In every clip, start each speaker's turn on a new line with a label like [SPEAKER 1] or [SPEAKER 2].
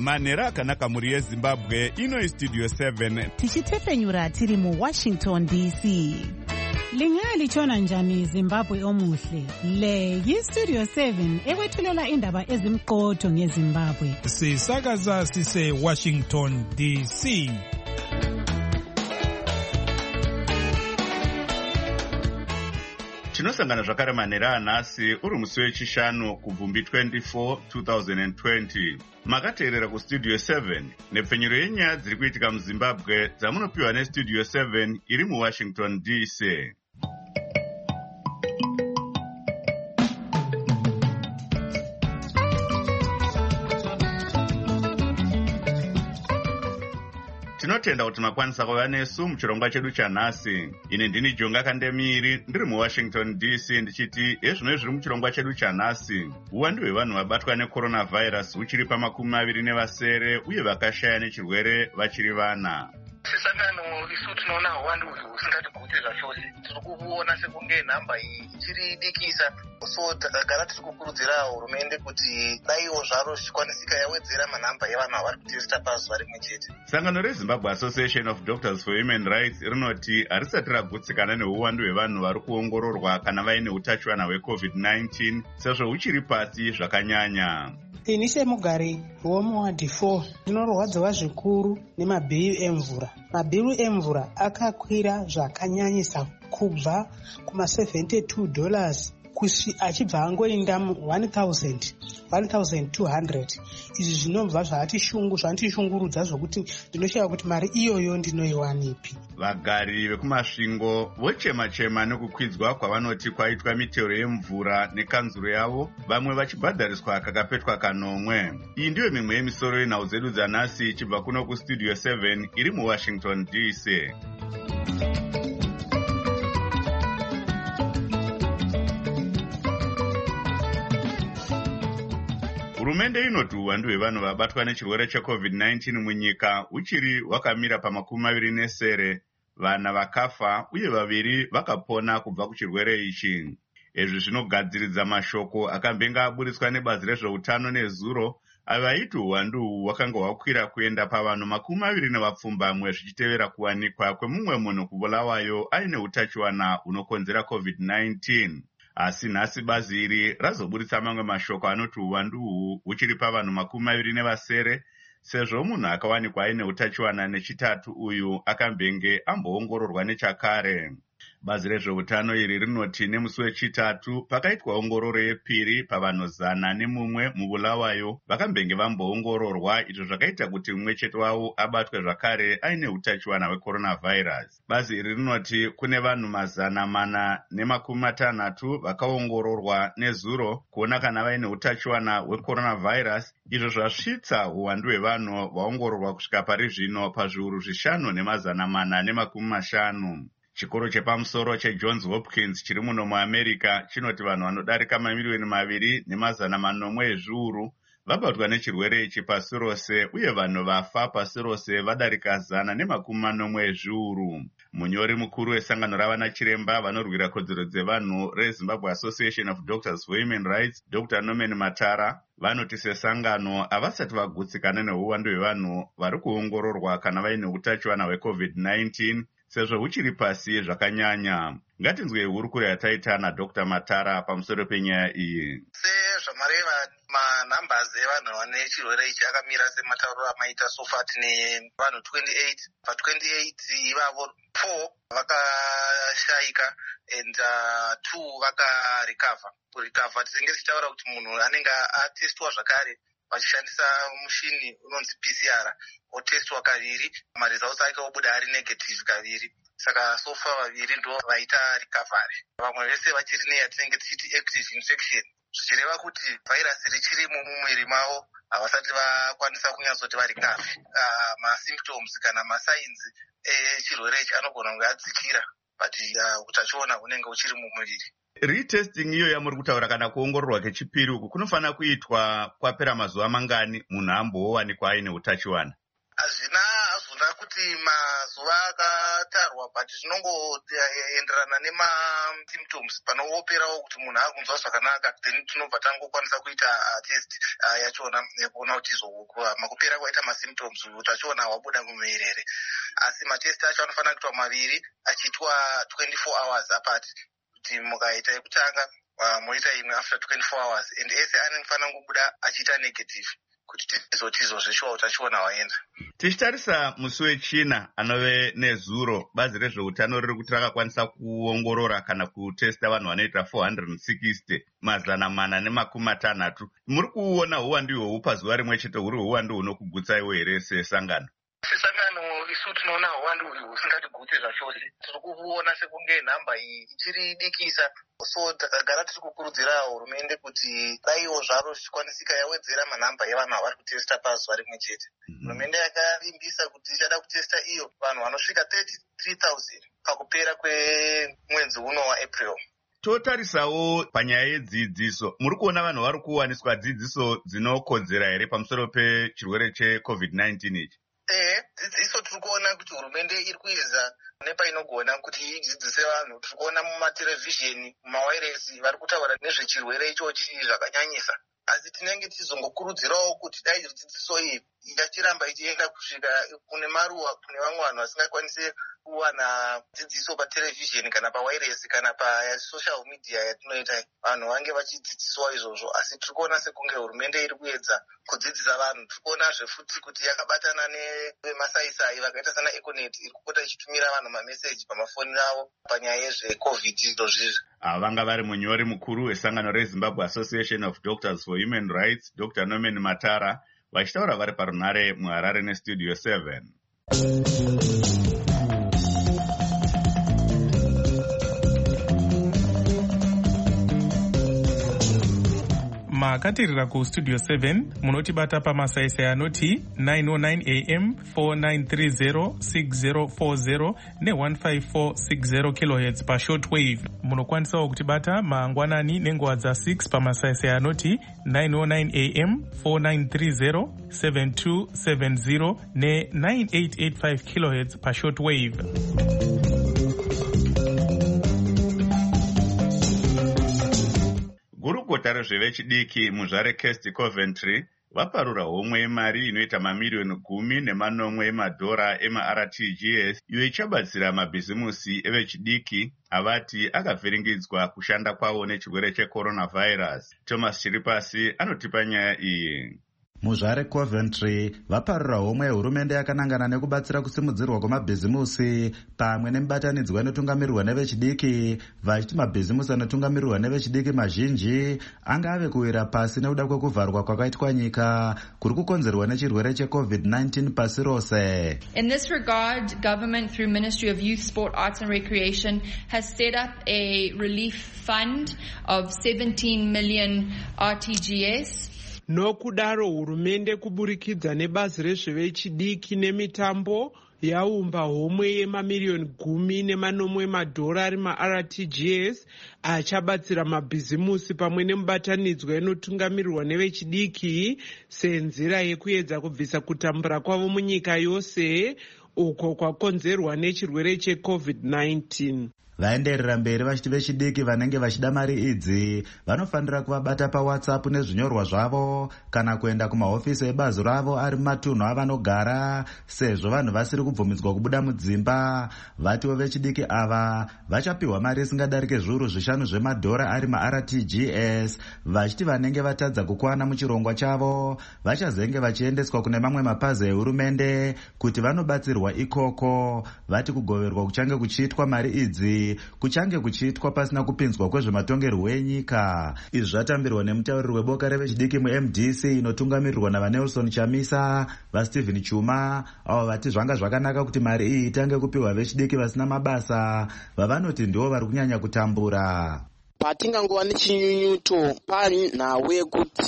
[SPEAKER 1] manhero akanaka mhuri yezimbabwe. Ino Studio 7
[SPEAKER 2] tichitefenyura tiri muWashington DC.
[SPEAKER 3] Lingalitshona njani Zimbabwe omuhle? Le yiStudio 7 ekwethulela indaba ezimqotho ngeZimbabwe.
[SPEAKER 4] Sisakaza sise Washington DC.
[SPEAKER 1] Tinosangana zvakare manhero anhasi uri musi wechishanu kubvumbi 24 2020. Makateerera kuStudio 7 nepfenyuro yenyaya dziri kuitika muZimbabwe dzamunopiwa neStudio 7 iri muWashington DC. Tinotenda kuti makwanisa kuva nesu muchirongwa chedu chanhasi. Ine ndini Jonga Kandemiri ndiri muWashington DC ndichiti ezvino zviri muchirongwa chedu chanhasi. Uwandu hwevanhu vabatwa necoronavirus huchiri pa27 uye vakashaya nechirwere vachiri vana.
[SPEAKER 5] Sisangano isu tinoona uwandu husingatiguti zvachose. Tiri kuona sekunge nhamba iyi ichiri dikisa. So takagara tiri kukurudzira hurumende kuti daiwo zvaro zvichikwanisika yawedzera manhamba evanhu avari kutesita pazuva rimwe chete.
[SPEAKER 1] Sangano reZimbabwe Association of Doctors for Human Rights rinoti harisati ragutsikana neuwandu hwevanhu vari kuongororwa kana vaine utachiwana hweCovid-19 sezvo huchiri pasi zvakanyanya.
[SPEAKER 6] Ini semugari womuwadhi 4 ndinorwadziwa zvikuru nemabhiru emvura. Mabhiru emvura akakwira zvakanyanyisa kubva kuma$72 achibva angoenda 1,200. Izvi zvinobva zvatishungurudza zvokuti ndinoshaya kuti mari iyoyo ndinoiwanipi.
[SPEAKER 1] Vagari vekumasvingo vochema-chema nekukwidzwa kwavanoti kwaitwa mitero yemvura nekanzuro yavo, vamwe vachibhadhariswa kakapetwa kanomwe. Iyi ndiyo mimwe yemisoro yenhau dzedu dzanhasi ichibva kuno kuStudio 7 iri muWashington DC. Hurumende inoti uwandu hwevanhu vabatwa nechirwere cheCovid-19 munyika uchiri hwakamira pa27, vana vakafa uye 2 vakapona kubva kuchirwere ichi. Izvi zvinogadziridza mashoko akambenga aburitswa nebazi rezveutano nezuro avaiti uwandu hwakanga hwakwira kuenda pavanhu 20 zvichitevera kuwanikwa kwemumwe munhu kubulawayo aine utachiwana hunokonzera COVID-19. Asi nhasi bazi iri razoburitsa mamwe mashoko anoti uwandu uhu huchiri pavanhu 20 sezvo munhu akawanikwa aine utachiwana nechitatu uyu akambenge amboongororwa nechakare. Bazi rezveutano iri rinoti nemusi wechitatu pakaitwa ongororo yepiri pavanhu 101 mubulawayo vakambenge vamboongororwa, izvo zvakaita kuti mumwe chete wavo abatwe zvakare aine utachiwana hwecoronavirus. Bazi iri rinoti kune vanhu 460 vakaongororwa nezuro kuona kana vaine utachiwana hwecoronavirus, izvo zvasvitsa uwandu hwevanhu vaongororwa kusvika pari zvino pazviuru 5,450. Chikoro chepamusoro cheJohns Hopkins chiri muno muAmerica chinoti vanhu vanodarika 2,400,000 ezviuru vabatwa nechirwere ichi pasi rose uye vanhu vafa pasi rose vadarika 140 ezviuru. Munyori mukuru wesangano ravana chiremba vanorwira kodzero dzevanhu reZimbabwe Association of Doctors for Human Rights, Dr. Norman Matara, vanoti sesangano havasati vagutsikana neuwandu hwevanhu vari kuongororwa kana vaine utachiwana hweCovid-19 sezvo huchiri pasi zvakanyanya. Ngatinzwe hurukuro yataita naDr. Matara pamusoro penyaya iyi.
[SPEAKER 5] Sezvamareva manhambazi evanhu vane chirwere ichi akamira sematauriro amaita sofa tine vanhu 28. Pa28 ivavo 4 vakashayika and 2 vakarecover. Kurecover tinenge tichitaura kuti munhu anenge atestwa zvakare vachishandisa mushini unonzi PCR, otestwa kaviri, maresults ake obuda ari negative kaviri. Saka sofa 2 ndo vaita recovery. Vamwe vese vachiri neyatinenge tichiti active infection, zvichireva kuti virus richiri mumwiri mavo havasati vakwanisa kunyatsoti varecover. Masymptoms kana masigns echirwere ichi anogona kunge adzikira, but utachiona hunenge huchiri mumuviri.
[SPEAKER 1] Retesting iyo yamuri kutaura kana kuongororwa kechipiri uku kunofanira kuitwa kwapera mazuva mangani munhu ambowanikwa aine utachiwana?
[SPEAKER 5] Hazvina kuti mazuva akatarwa but zvinongoenderana nemasymptoms panooperawo kuti munhu akunzwa zvakanaka then tinobva tangokwanisa kuita test yachona yekuona kuti makupera kwaita masymptoms utachiona hwabuda mumuviri here. Asi matest acho anofanira kuitwa maviri achiitwa 24 hours apart, kuti mukaita yekutanga moita imwe after 24 hours and ese anofanira kubuda achiita negative kuti tizozvishuwa utachiona hwaenda.
[SPEAKER 1] Tichitarisa musi wechina anove nezuro, bazi rezveutano riri kuti rakakwanisa kuongorora kana kutesta vanhu vanoita 460 mazana mana nemakumi matanhatu. Muri kuona uwandu ihwohwu pazuva rimwe chete huri uwandu hunokugutsaiwo here sesangano?
[SPEAKER 5] Sesangano isu tinoona uwandu uhwu husingatigutsi zvachose. Tiri kuona sekunge nhamba iyi ichiri dikisa. So takagara tiri kukurudzira hurumende kuti daiwo zvaro zvichikwanisika yawedzera manhamba evanhu avari kutesta pazuva rimwe chete. Hurumende yakavimbisa kuti ichada kutesta iyo vanhu vanosvika 33,000 pakupera kwemwedzi uno waApril.
[SPEAKER 1] Totarisawo panyaya yedzidziso, muri kuona vanhu vari kuwaniswa dzidziso dzinokodzera here pamusoro pechirwere cheCovid-19 ichi?
[SPEAKER 5] Dzidziso tiri kuona kuti hurumende iri kuedza nepainogona kuti idzidzise vanhu. Tiri kuona mumaterevhizheni, mumawayiresi vari kutaura nezvechirwere ichochi zvakanyanyisa. Asi tinenge tizongokurudzirawo kuti dai dzidziso iyi ichiramba ichienda kusvika kune maruwa kune vamwe vanhu vasingakwanisi kuwana dzidziso paterevhizheni kana pawayiresi kana pasocial media yatinoita, vanhu vange vachidzidziswa izvozvo. Asi tiri kuona sekunge hurumende iri kuedza kudzidzisa vanhu. Tiri kuonazve futi kuti yakabatana nevemasaisai vakaita sana Econet iri kupota ichitumira vanhu mameseji pamafoni avo panyaya yezveCovid izvozvizvi.
[SPEAKER 1] Vanga vari munyori mukuru wesangano reZimbabwe Association of Doctors for Human Rights, Dr. Norman Matara, vachitaura vari parunhare muHarare neStudio 7.
[SPEAKER 4] makatirira kustudio 7 munotibata pamasaisai anoti 909 am 4930 6040 ne15460 kHz pashortwave. Munokwanisawo kutibata mangwanani nenguva dza6 pamasaisai anoti 909 am 4930 7270 ne9885 kHz pashortwave.
[SPEAKER 1] Gurukota rezvevechidiki muzvareCast Coventry vaparura homwe yemari inoita mamiliyoni 10 emadhora emaRTGS iyo ichabatsira mabhizimusi evechidiki avati akavhiringidzwa kushanda kwavo nechirwere checoronavirus. Thomas Chiripasi anotipa nyaya iyi.
[SPEAKER 7] Muzvare Coventry vaparura homwe yehurumende yakanangana nekubatsira kusimudzirwa kwemabhizimusi pamwe nemibatanidzwa inotungamirirwa nevechidiki, vachiti mabhizimusi anotungamirirwa nevechidiki mazhinji anga ave kuwira pasi nekuda kwekuvharwa kwakaitwa nyika kuri kukonzerwa nechirwere cheCovid-19 pasi rose.
[SPEAKER 8] In this regard, government through Ministry of Youth, Sport, Arts and Recreation has set up a relief fund of 17 million RTGS.
[SPEAKER 6] Nokudaro hurumende kuburikidza nebazi rezvevechidiki nemitambo yaumba homwe yemamiliyoni 10 emadhorari maRTGS achabatsira mabhizimusi pamwe nemubatanidzwa inotungamirirwa nevechidiki senzira yekuedza kubvisa kutambura kwavo munyika yose uko kwakonzerwa nechirwere cheCovid-19.
[SPEAKER 7] Vaenderera mberi vachiti vechidiki vanenge vachida mari idzi vanofanira kuvabata paWhatsApp nezvinyorwa zvavo kana kuenda kumahofisi ebazi ravo ari mumatunhu avanogara, sezvo vanhu vasiri kubvumidzwa kubuda mudzimba. Vatiwo vechidiki ava vachapiwa mari isingadarike zviuru 5 zvemadhora ari maRTGS, vachiti vanenge vatadza kukwana muchirongwa chavo vachazenge vachiendeswa kune mamwe mapazi ehurumende kuti vanobatsirwa ikoko. Vati kugoverwa kuchange kuchiitwa mari idzi kuchange kuchiitwa pasina kupinzwa kwezvematongerwo enyika. Izvi zvatambirwa nemutauriri weboka revechidiki muMDC inotungamirirwa naVanelson Chamisa, vaStephen Chuma, avo vati zvanga zvakanaka kuti mari iyi itange kupiwa vechidiki vasina mabasa vavanoti ndivo vari kunyanya kutambura.
[SPEAKER 9] Patingangova nechinyunyuto panhau yekuti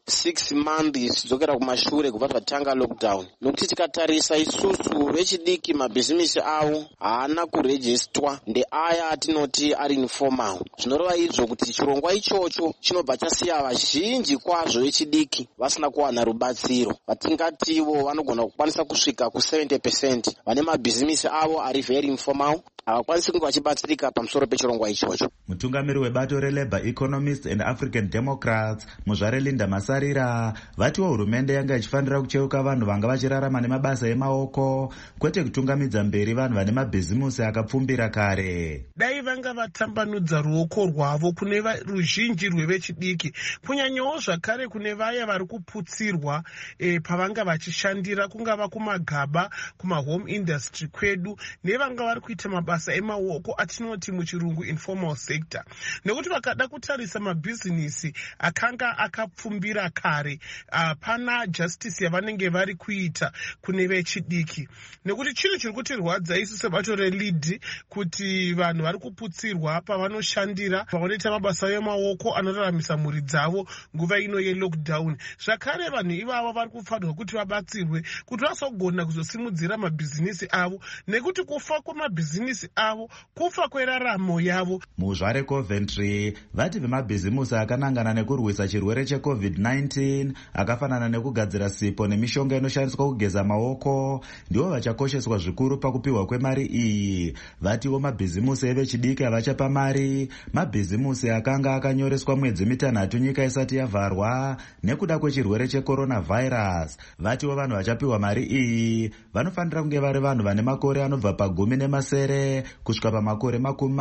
[SPEAKER 9] 6 months dzokera kumashure kubva zvatanga lockdown, nokuti tikatarisa isusu vechidiki mabhizimisi avo haana kurejistwa ndeaya atinoti ari informal. Zvinoreva izvo kuti chirongwa ichocho chinobva chasiya vazhinji kwazvo vechidiki vasina kuwana rubatsiro. Vatingativo vanogona kukwanisa kusvika ku70% vane mabhizimisi avo ari very informal, havakwanisi kunge vachibatsirika pamusoro pechirongwa ichocho.
[SPEAKER 7] Mutungamiri webato reLabour Economists and African Democrats Muzvare Linda Masarira vatiwo hurumende yanga ichifanira kucheuka vanhu vanga vachirarama nemabasa emaoko kwete kutungamidza mberi vanhu vane mabhizimusi akapfumbira kare.
[SPEAKER 10] Dai vanga vatambanudza ruoko rwavo kune ruzhinji rwevechidiki, kunyanyawo zvakare kune vaya vari kuputsirwa pavanga vachishandira, kungava kumagaba, kumahome industry kwedu, nevanga vari kuita mabasa emaoko atinoti muchirungu informal sector. Nekuti vakada kutarisa mabhizinisi akanga akapfumbira kare, pana justice yavanenge vari kuita kune vechidiki. Nekuti chinhu chiri kutirwadza isu sebato reLead kuti vanhu vari kuputsirwa pavanoshandira, pavanoita mabasa emaoko anoraramisa mhuri dzavo nguva ino yelockdown. Zvakare vanhu ivavo vari kufanirwa kuti vabatsirwe kuti vasogona kuzosimudzira mabhizinisi avo, nekuti kufa kwemabhizinisi avo kufa kweraramo yavo.
[SPEAKER 7] Muzvare Coventry vati vemabhizimusi akanangana nekurwisa chirwere cheCovid-19 akafanana nekugadzira sipo nemishonga inoshandiswa kugeza maoko ndivo vachakosheswa zvikuru pakupiwa kwemari iyi. Vatiwo mabhizimusi evechidiki havachapa mari. Mabhizimusi akanga akanyoreswa mwedzi mitanhatu nyika isati yavharwa nekuda kwechirwere checoronavirus. Vatiwo vanhu vachapiwa mari iyi vanofanira kunge vari vanhu vane makore anobva pa10 kusvika pamakore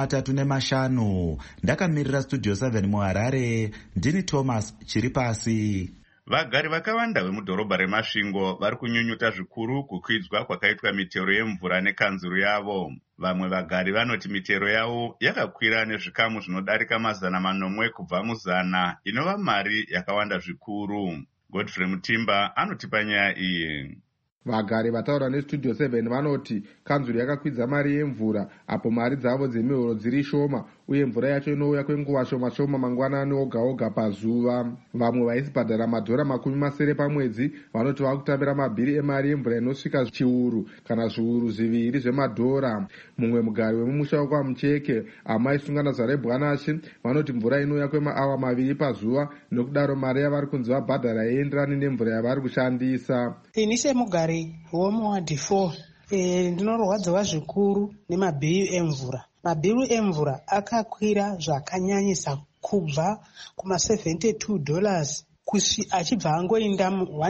[SPEAKER 7] 35. Ndakamirira Studio 7 muHarare, ndini Thomas Chiripasi.
[SPEAKER 1] Vagari vakawanda vemudhorobha reMasvingo vari kunyunyuta zvikuru kukwidzwa kwakaitwa mitero yemvura nekanzuru yavo. Vamwe vagari vanoti mitero yavo yakakwira nezvikamu zvinodarika 900 kubva muzana, inova mari yakawanda zvikuru. Godfrey Mutimba anotipa nyaya iyi.
[SPEAKER 11] Vagari vataura neStudio 7 vanoti kanzuru yakakwidza mari yemvura, apo mari dzavo dzemihoro dziri shoma uye mvura yacho inouya kwenguva shoma shoma mangwanani oga oga pazuva. Vamwe vaisibhadhara madhora 70 pamwedzi vanoti vakutambira mabhiri emari yemvura inosvika chiuru kana zviuru 2 zvemadhora. Mumwe mugari wemumusha wekwaMucheke, amai Sungana Zarebwanashe, vanoti mvura inouya kwemaawa 2 pazuva, nokudaro mari yavari kunzi vabhadhara yeenderani nemvura yavari kushandisa.
[SPEAKER 6] Ini semugari womuwadhi 4 ndinorwadziwa zvikuru nemabhiru emvura. Mabhiru emvura akakwira zvakanyanyisa kubva kuma$72 achibva angoinda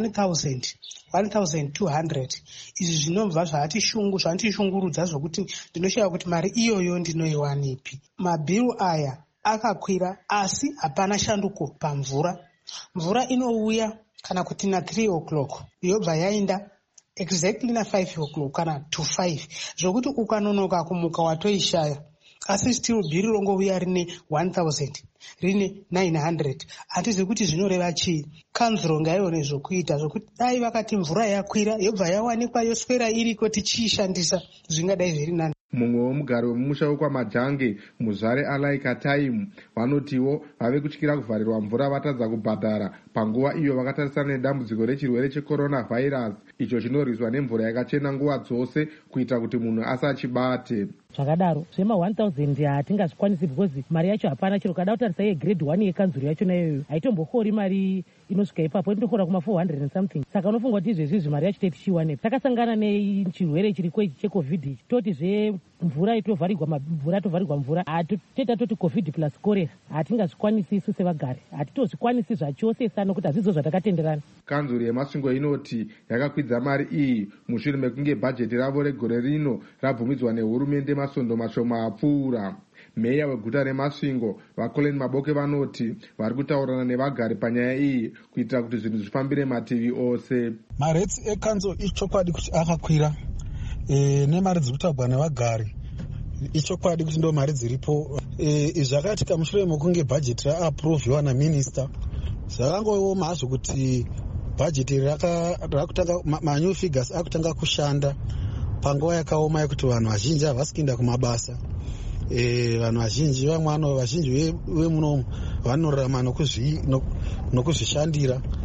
[SPEAKER 6] 1,200. Izvi zvinobva zvatishungurudza zvokuti ndinoshaya kuti mari iyoyo ndinoiwanipi. Mabhiru aya akakwira asi hapana shanduko pamvura. Mvura inouya kana kuti na 3 o'clock yobva yaenda exactly na 5 o'clock kana to 5, zvokuti ukanonoka kumuka watoishaya. Asi still bhiri rongouya rine 1,000 rine 900. Hatizi kuti zvinoreva chii. Kanzuro ngaione zvokuita zvokuti dai vakati mvura yakwira yobva yawanikwa yoswera iriko tichiishandisa zvingadai zviri nani.
[SPEAKER 11] Mumwe womugari wemumusha wekwaMajange, Muzvare Alaika Time, vanotiwo vave kutyira kuvharirwa mvura vatadza kubhadhara panguva iyo vakatarisana nedambudziko rechirwere checoronavirus, icho chinorwiswa nemvura yakachena nguva dzose kuita kuti munhu asachibate.
[SPEAKER 12] Zvakadaro zvema 1,000 hatingazvikwanisi because mari yacho hapana. Chero kada kutarisa yegrade 1 yekanzuru yacho nayoyo haitombokori mari inosvika ipapo, inotokora kuma400 and something. Saka unofunga kuti izvezvi mari yacho tichiwanepi. Takasangana nechirwere chiriko checovid toti mvura itovharirwa mvura toita toti covid plus korera hatingazvikwanisi isu sevagari, hatitozvikwanisi zvachose nokuti hazvidzo zvatakatenderana.
[SPEAKER 11] Kanzuru yeMasvingo inoti yakakwidza mari iyi mushure mekunge bhajeti ravo regore rino rabvumidzwa nehurumende masondo mashoma apfuura. Meya weguta reMasvingo vaColin Maboke vanoti vari kutaurana nevagari panyaya iyi kuitira kuti zvinhu zvifambire mativi ose.
[SPEAKER 13] Maretsi ekanzo ichokwadi kuti akakwira nemari dziri kutaurwa nevagari ichokwadi kuti ndo mari dziripo. Zvakatika mushure mekunge bhajeti raaprovhiwa naminista, zvakangooma hazvo kuti bhajeti rakutanga manew figures akutanga kushanda panguva yakaoma yekuti vanhu vazhinji havasi kuenda kumabasa. Vanhu vazhinji vamwe vazhinji vemunomu vanorarama nokuzvishandira.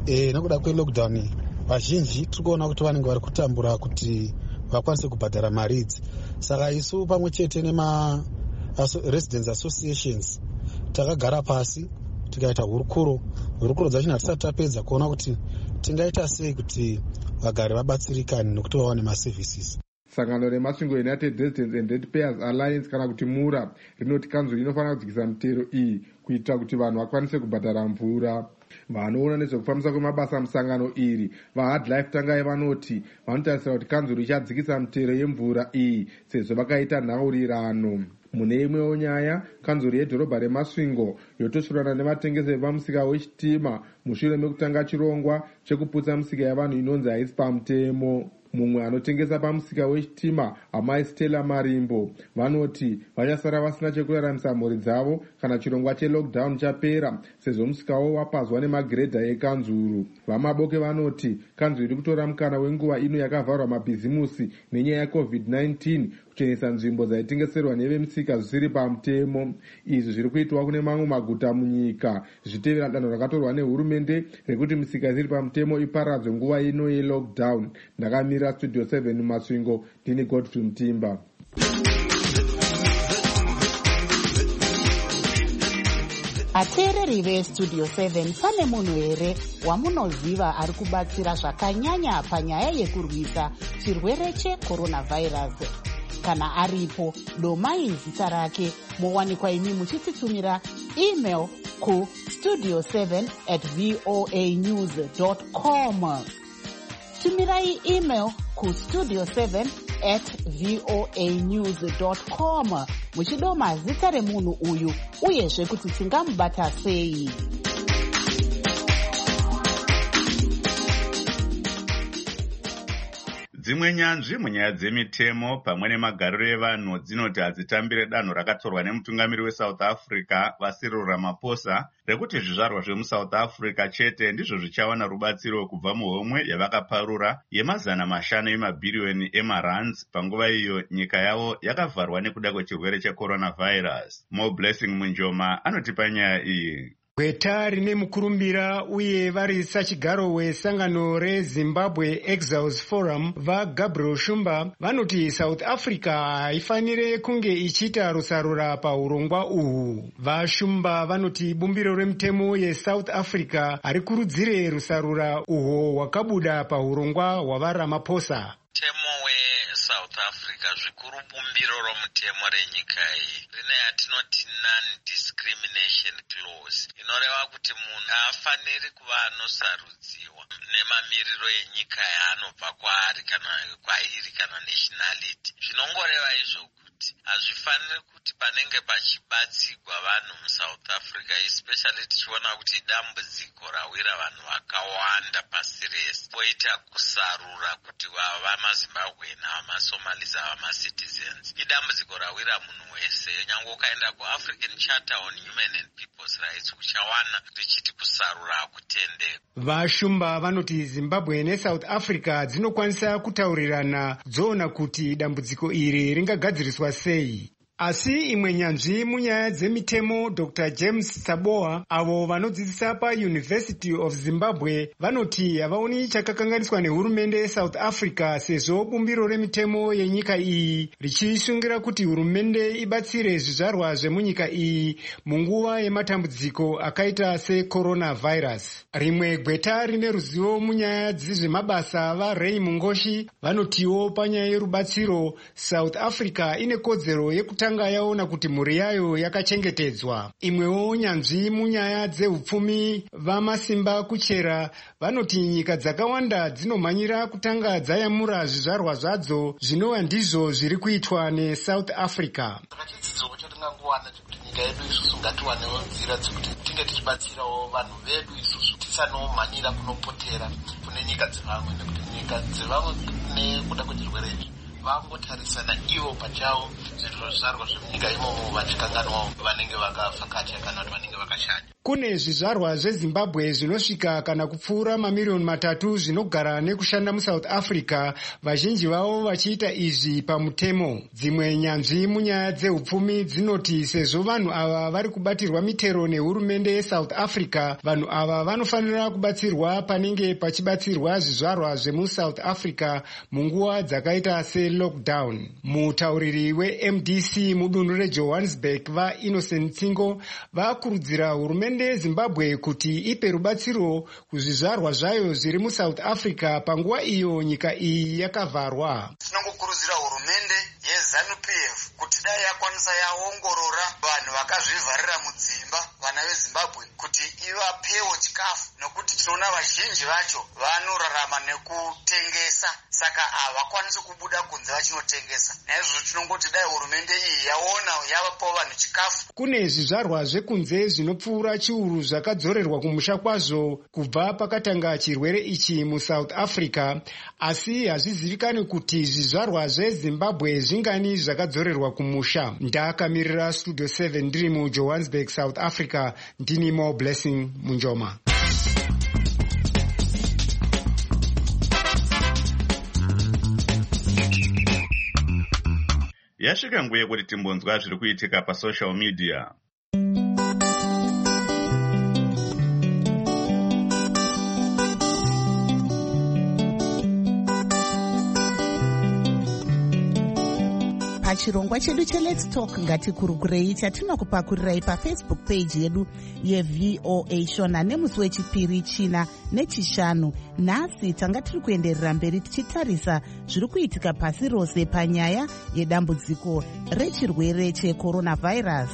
[SPEAKER 13] Nekuda kwelockdown vazhinji tiri kuona kuti vanenge vari kutambura kuti vakwanise kubhadhara mari idzi. Saka isu pamwe chete residents associations takagara pasi tikaita hurukuro dzachona hatisati tapedza kuona kuti tingaita sei kuti vagari vabatsirikane nokuti vawane maservices.
[SPEAKER 11] Sangano remasvingo United Residents and Ratepayers Alliance kana kuti MURA rinoti kanzuri inofanira kudzikisa mitero iyi kuitira kuti vanhu vakwanise kubhadhara mvura. Vanoona nezvekufambisa kwemabasa musangano iri vaHard Life Tangai vanoti vanotarisira kuti kanzuri ichadzikisa mitero yemvura iyi sezvo vakaita nhaurirano. Mune imwewo nyaya, kanzuri yedhorobha remasvingo yotosvorana nevatengesi vepamusika wechitima mushure mekutanga chirongwa chekuputsa misika yavanhu inonzi haisi pamutemo. Mumwe anotengesa pamusika wechitima amai Stella Marimbo vanoti vachasara vasina chekuraramisa mhuri dzavo kana chirongwa chelockdown chapera sezvo musikawo wapazwa nemagiredha ekanzuru. Vamaboke vanoti kanzuru iri kutora mukana wenguva ino yakavharwa mabhizimusi nenyaya yeCovid-19 kuchenesa nzvimbo dzaitengeserwa nevemisika zvisiri pamutemo. Izvi zviri kuitwa kune mamwe maguta munyika zvichitevera danho rakatorwa nehurumende rekuti misika isiri pamutemo iparadzwe nguva ino yelockdown. Ndakamira Studio 7 mumasvingo ndini Godfrey Mutimba.
[SPEAKER 2] Ateereri veStudio 7 pane munhu here wamunoziva ari kubatsira zvakanyanya panyaya yekurwisa chirwere cheCoronavirus? Kana aripo, domai zita rake mowanikwa imi muchititumira email ku studio7@voanews.com. Tumirai email ku studio7@voanews.com muchidoma zita remunhu uyu uyezve kuti tingamubata sei.
[SPEAKER 1] Dzimwe nyanzvi munyaya dzemitemo pamwe nemagariro evanhu dzinoti hadzitambire danho rakatorwa nemutungamiri weSouth Africa Cyril Ramaphosa rekuti zvizvarwa zvemuSouth Africa chete ndizvo zvichawana rubatsiro kubva muhomwe yavakaparura ye500 emabhiriyoni emarands panguva iyo nyika yavo yakavharwa nekuda kwechirwere cheCoronavirus. Mo Blessing Munjoma anotipa nyaya iyi.
[SPEAKER 14] Gweta rine mukurumbira uye vari sachigaro wesangano reZimbabwe Exiles Forum vaGabriel Shumba vanoti South Africa haifanire kunge ichiita rusarura paurongwa uhu. VaShumba vanoti bumbiro remutemo yeSouth Africa harikurudzire rusarura uhwo hwakabuda paurongwa hwavaRamaphosa.
[SPEAKER 15] Mutemo weSouth Africa zvikuru bumbiro romutemo renyika iyi rine yatinoti non-discrimination clause inoreva kuti munhu haafaniri kuva anosarudziwa nemamiriro enyika yaanobva kwairi kana nationality. Zvinongoreva izvo kuti hazvifaniri kuti panenge pachibatsigwa vanhu muSouth Africa, especially tichiona kuti dambudziko rawira vanhu vakawanda pasi rese, poita kusarura kuti vamaZimbabwe navamaSomalis avamacitizens. Idambudziko rawira munhu wese, nyange ukaenda kuAfrican Charter on Human and People's Rights uchawana richiti kusarura hakutendeka.
[SPEAKER 14] VaShumba vanoti Zimbabwe neSouth Africa dzinokwanisa kutaurirana dzoona kuti dambudziko iri ringagadziriswa sei. Asi imwe nyanzvi munyaya dzemitemo Dr. James Saboa avo vanodzidzisa paUniversity of Zimbabwe vanoti havaoni chakakanganiswa nehurumende yeSouth Africa sezvo bumbiro remitemo yenyika iyi richisungira kuti hurumende ibatsire zvizvarwa zvemunyika iyi munguva yematambudziko akaita seCoronavirus. Rimwe gweta rine ruzivo munyaya dzezvemabasa vaRay Mungoshi vanotiwo panyaya yerubatsiro South Africa ine kodzero yekutanga yaona kuti mhuri yayo yakachengetedzwa. Imwewo nyanzvi munyaya dzehupfumi vamasimba kuchera vanoti nyika dzakawanda dzinomhanyira kutanga dzayamura zvizvarwa zvadzo zvinova ndizvo zviri kuitwa neSouth Africa.
[SPEAKER 16] Chidzidzo chatingangowana kuti nyika yedu isusu ngatiwanewo nzira dzekuti tinge tichibatsirawo vanhu vedu isusu tisanomhanyira kunopotera kune nyika dzevamwe, nekuti nyika dzevamwe nekuda kwechirwere ichi vangotarisana ivo pachavo zvizvarwa zvemunyika imomo vachikanganwawo vanenge vakavhakacha kana kuti vanenge vakashanya.
[SPEAKER 14] Kune zvizvarwa zveZimbabwe zvinosvika kana kupfuura mamiliyoni 3 zvinogara nekushanda muSouth Africa, vazhinji vavo vachiita izvi pamutemo. Dzimwe nyanzvi munyaya dzehupfumi dzinoti sezvo vanhu ava vari kubatirwa mitero nehurumende yeSouth Africa, vanhu ava vanofanira kubatsirwa panenge pachibatsirwa zvizvarwa zvemuSouth Africa munguva dzakaita selockdown. Mutauriri weMDC mudunhu reJohannesburg vaInnocent Tsingo vakurudzira hurumende yeZimbabwe kuti ipe rubatsiro kuzvizvarwa zvayo zviri muSouth Africa panguva iyo nyika iyi yakavharwa.
[SPEAKER 5] Tinongokurudzira hurumende yeZANU-PF kuti dai yakwanisa yaongorora vanhu vakazvivharira mudzimba, vana veZimbabwe, kuti ivapewo chikafu, nokuti tinoona vazhinji vacho vanorarama nekutengesa, saka havakwanisi kubuda kunze vachinotengesa. Naizvozvo tinongoti dai hurumende iyi yaona yavapawo vanhu chikafu.
[SPEAKER 14] Kune zvizvarwa zvekunze zvinopfuura chiuru zvakadzorerwa kumusha kwazvo kubva pakatanga chirwere ichi muSouth Africa, asi hazvizivikani kuti zvizvarwa zveZimbabwe zvingani zvakadzorerwa kumusha. Ndakamirira Studio 7 ndiri muJohannesburg, South Africa. Ndini Mo Blessing Munjoma.
[SPEAKER 1] Yasvika nguva yekuti timbonzwa zviri kuitika pasocial media.
[SPEAKER 2] Pachirongwa chedu cheLet's Talk ngatikurukurei chatinokupakurirai paFacebook page yedu yeVOA Shona nemusi wechipiri, china nechishanu. Nhasi tanga tiri kuenderera mberi tichitarisa zviri kuitika pasi rose panyaya yedambudziko rechirwere cheCoronavirus.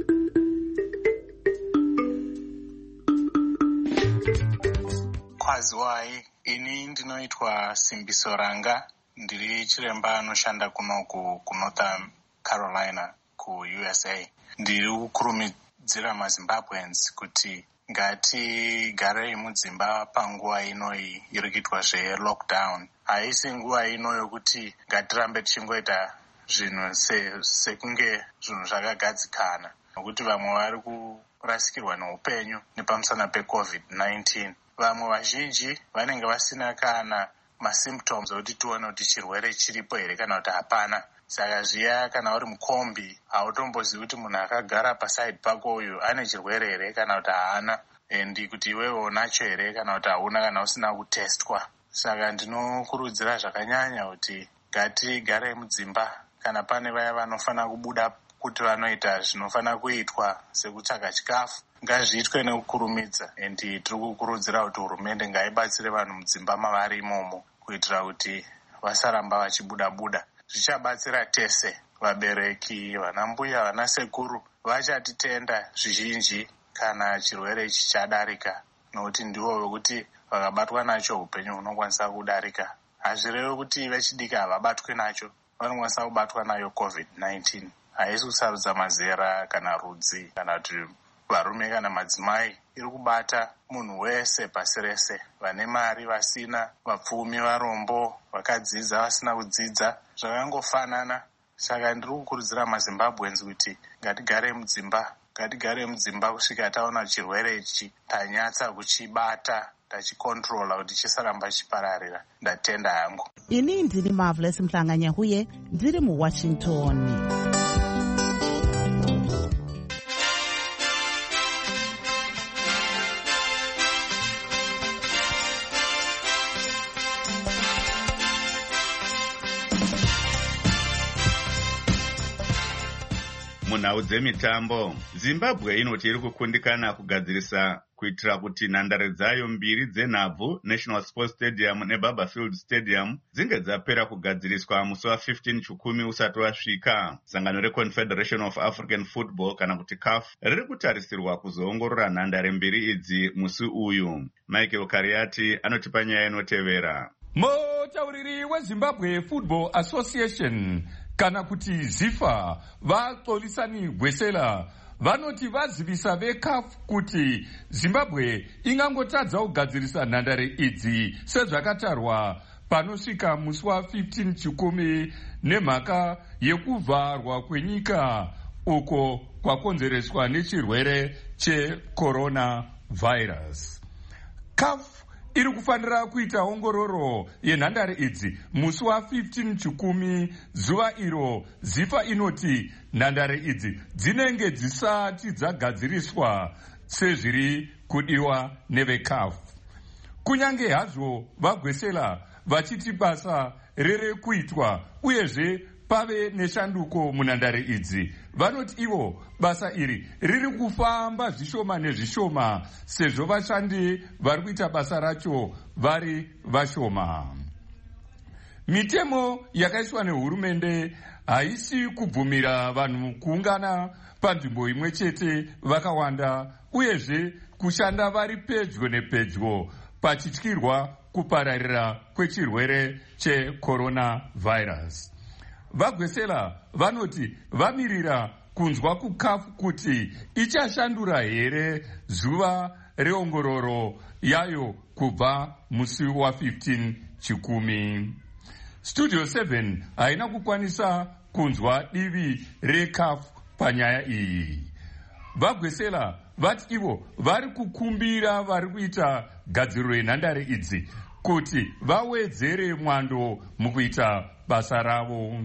[SPEAKER 17] Kwaziwai, ini ndinoitwa Simbiso Ranga. Ndiri chiremba anoshanda kunoku kuNorth Carolina kuUSA. Ndiri kukurumidzira maZimbabweans kuti ngatigarei mudzimba panguva inoyi iri kuitwa zvelockdown. Haisi nguva ino yokuti ngatirambe tichingoita zvinhu sekunge zvinhu zvakagadzikana, nokuti vamwe vari kurasikirwa neupenyu nepamusana peCovid-19. Vamwe vazhinji vanenge vasina kana masymptoms okuti tione kuti chirwere chiripo here kana kuti hapana. Saka zviya kana uri mukombi hautombozivi kuti munhu akagara paside pako uyu ane chirwere here kana kuti haana, endi kuti iwewe unacho here kana kuti hauna kana usina kutestwa. Saka ndinokurudzira zvakanyanya kuti ngatigare mudzimba. Kana pane vaya vanofanira kubuda kuti vanoita zvinofanira kuitwa sekutsvaga chikafu, ngazviitwe nekukurumidza. Endi tiri kukurudzira kuti hurumende ngaibatsire vanhu mudzimba mavari imomo kuitira kuti vasaramba vachibuda-buda. Zvichabatsira tese, vabereki, vanambuya, vanasekuru vachatitenda zvizhinji kana chirwere ichi chadarika, nokuti ndivo vekuti vakabatwa nacho upenyu hunokwanisa kudarika. Hazvirevi kuti vechidiki havabatwi nacho, vanokwanisa kubatwa nayo COVID-19. Haisi kusarudza mazera kana rudzi kana kuti varume kana madzimai. Iri kubata munhu wese pasi rese, vane mari, vasina, vapfumi, varombo, vakadzidza, vasina kudzidza, zvakangofanana. Saka ndiri kukurudzira maZimbabweans kuti ngatigare mudzimba kusvika taona chirwere ichi tanyatsa kuchibata, tachikontrola kuti chisaramba chipararira. Ndatenda hangu.
[SPEAKER 2] Ini ndiri Marvelous Mhlanganyahuye, ndiri muWashington.
[SPEAKER 1] Munhau dzemitambo, Zimbabwe inoti iri kukundikana kugadzirisa kuitira kuti nhandare dzayo mbiri dzenhabvu, National Sports Stadium neBarberfield Stadium, dzinge dzapera kugadziriswa musi wa15 Chikumi usati wasvika. Sangano reConfederation of African Football kana kuti CAF riri kutarisirwa kuzoongorora nhandare mbiri idzi musi uyu. Michael Kariati anotipa nyaya inotevera.
[SPEAKER 18] Mutauriri weZimbabwe Football Association kana kuti ZIFA vaXolisani Gwesela vanoti vazivisa veCAF kuti Zimbabwe ingangotadza kugadzirisa nhandare idzi sezvakatarwa panosvika musi wa15 chikumi nemhaka yekuvharwa kwenyika uko kwakonzereswa nechirwere cheCoronavirus. CAF iri kufanira kuita ongororo yenhandare idzi musi wa15 chikumi, zuva iro zifa inoti nhandare idzi dzinenge dzisati dzagadziriswa sezviri kudiwa neveCAF. Kunyange hazvo vagwesela vachiti basa rere kuitwa uyezve pave neshanduko munhandare idzi, vanoti ivo basa iri riri kufamba zvishoma nezvishoma sezvo vashandi vari kuita basa racho vari vashoma. Mitemo yakaiswa nehurumende haisi kubvumira vanhu kuungana panzvimbo imwe chete vakawanda uyezve kushanda vari pedyo nepedyo pachityirwa kupararira kwechirwere cheCoronavirus. Vagwesela vanoti vamirira kunzwa kuCAF kuti ichashandura here zuva reongororo yayo kubva musi wa15 chikumi. Studio 7 haina kukwanisa kunzwa divi reCAF panyaya iyi. Vagwesela vati ivo vari kukumbira vari kuita gadziriro yenhandare idzi kuti vawedzere mwando mukuita basa ravo.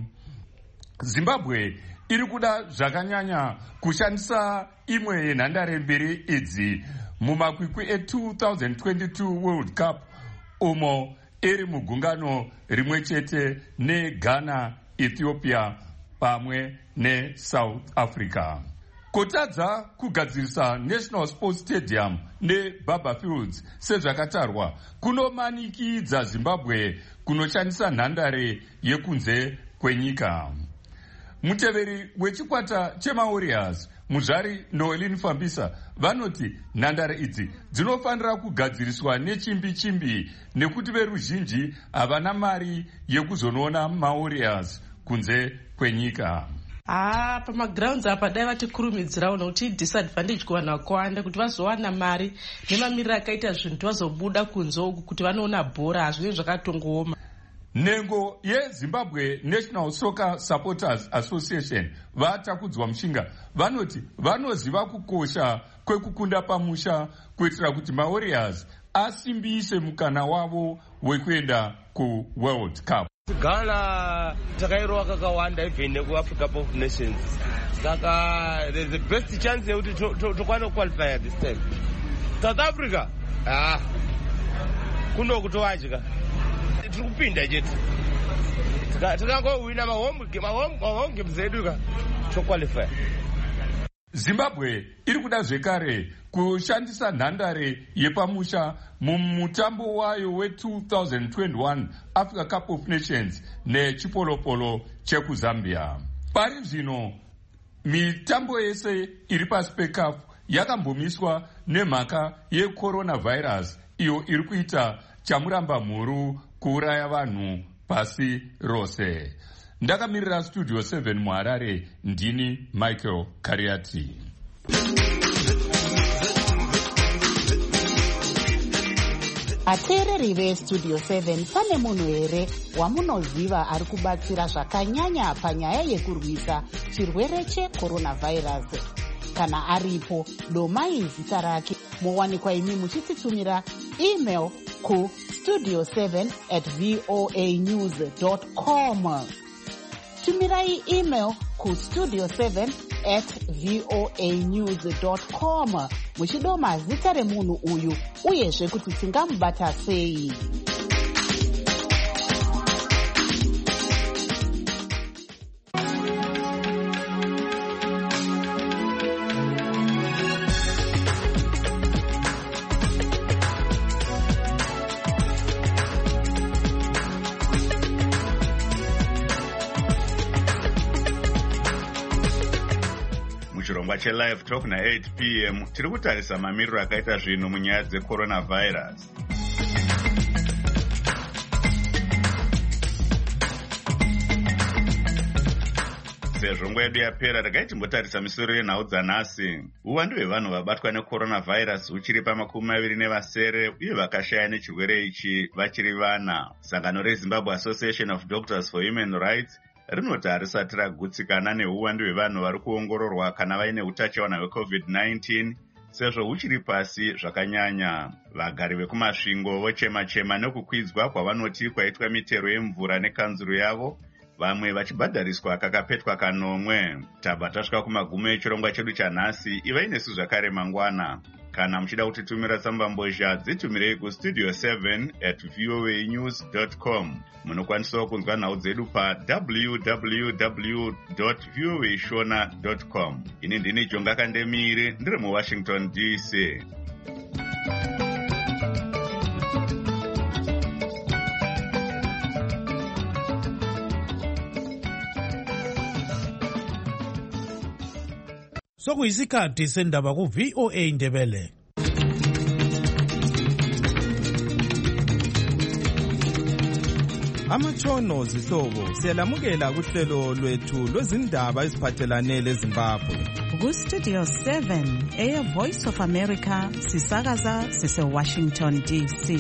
[SPEAKER 18] Zimbabwe iri kuda zvakanyanya kushandisa imwe yenhandare mbiri idzi mumakwikwi e2022 World Cup umo iri mugungano rimwe chete neGhana, Ethiopia pamwe neSouth Africa. Kutadza kugadzirisa National Sports Stadium neBaba Fields sezvakatarwa kunomanikidza Zimbabwe kunoshandisa nhandare yekunze kwenyika. Muteveri wechikwata chemaWarriors, muzvari Noelin Fambisa, vanoti nhandare idzi dzinofanira kugadziriswa nechimbi-chimbi nekuti veruzhinji havana mari yekuzonoona maWarriors kunze kwenyika.
[SPEAKER 19] Pamagrounds apa dai vatikurumidzirawo nokuti disadvantage kuvanhu vakawanda kuti vazowana mari nemamiriro akaita zvinhu vazobuda kunze uku kuti vanoona bhora hazvinenge zvakatongooma.
[SPEAKER 18] Nhengo yeZimbabwe National Soccer Supporters Association vatakudzwa mushinga vanoti vanoziva kukosha kwekukunda pamusha kuitira kuti maWarriors asimbise mukana wavo wekuenda kuWorld Cup.
[SPEAKER 20] Ghana takairowa kakawanda even nekuAfrica Cup of Nations, saka the best chance yekuti tokwana qualify this time. South Africa kuno kutowadya tiri kupinda chete tikangowina mahome games edu ka toqualify.
[SPEAKER 18] Zimbabwe iri kuda zvekare kushandisa nhandare yepamusha mumutambo wayo we2021 Africa Cup of Nations nechipolopolo chekuzambia. Pari zvino mitambo yese iri pasi peCAF yakambomiswa nemhaka yeCoronavirus iyo iri kuita chamuramba mhuru kuuraya vanhu pasi rose. Ndakamirira Studio 7 muHarare, ndini Michael Kariati.
[SPEAKER 2] Ateereri veStudio 7, pane munhu here wamunoziva ari kubatsira zvakanyanya panyaya yekurwisa chirwere cheCoronavirus? Kana aripo, domai zita rake. Mowanikwa imi muchititumira email ku studio7@voanews.com. Tumirai email ku studio7@voanews.com muchidoma zita remunhu uyu uyezve kuti tingamubata sei.
[SPEAKER 1] Muchirongwa cheLive Talk na8 p.m. tiri kutarisa mamiriro akaita zvinhu munyaya dzeCoronavirus. sezvo nguva yedu yapera regai timbotarisa misoro yenhau dzanhasi. Uwandu hwevanhu vabatwa necoronavirus uchiri pa27 uye vakashaya nechirwere ichi vachiri vana. Sangano reZimbabwe Association of Doctors for Human Rights rinoti harisati ragutsikana neuwandu hwevanhu vari kuongororwa kana vaine utachiona hweCovid-19 sezvo huchiri pasi zvakanyanya. Vagari vekumasvingo vochema-chema nekukwidzwa kwavanoti kwaitwa mitero yemvura nekanzuru yavo, vamwe vachibhadhariswa kakapetwa kanomwe. Tabva tasvika kumagumo echirongwa chedu chanhasi. Ivai nesu zvakare mangwana. Kana muchida kutitumira tsambambozha dzitumirei kustudio 7@voanews.com. Munokwanisawo kunzwa nhau dzedu pa www.voashona.com. Ini ndini Jonga Kandemire ndiri muWashington DC.
[SPEAKER 21] Sokuyisikhathi sendaba ku-VOA Ndebele.
[SPEAKER 22] Amatshono zihlobo siyalamukela kuhlelo lwethu lwezindaba eziphathelane leZimbabwe.
[SPEAKER 2] Ku-Studio 7 Voice of America sisakaza sise-Washington DC.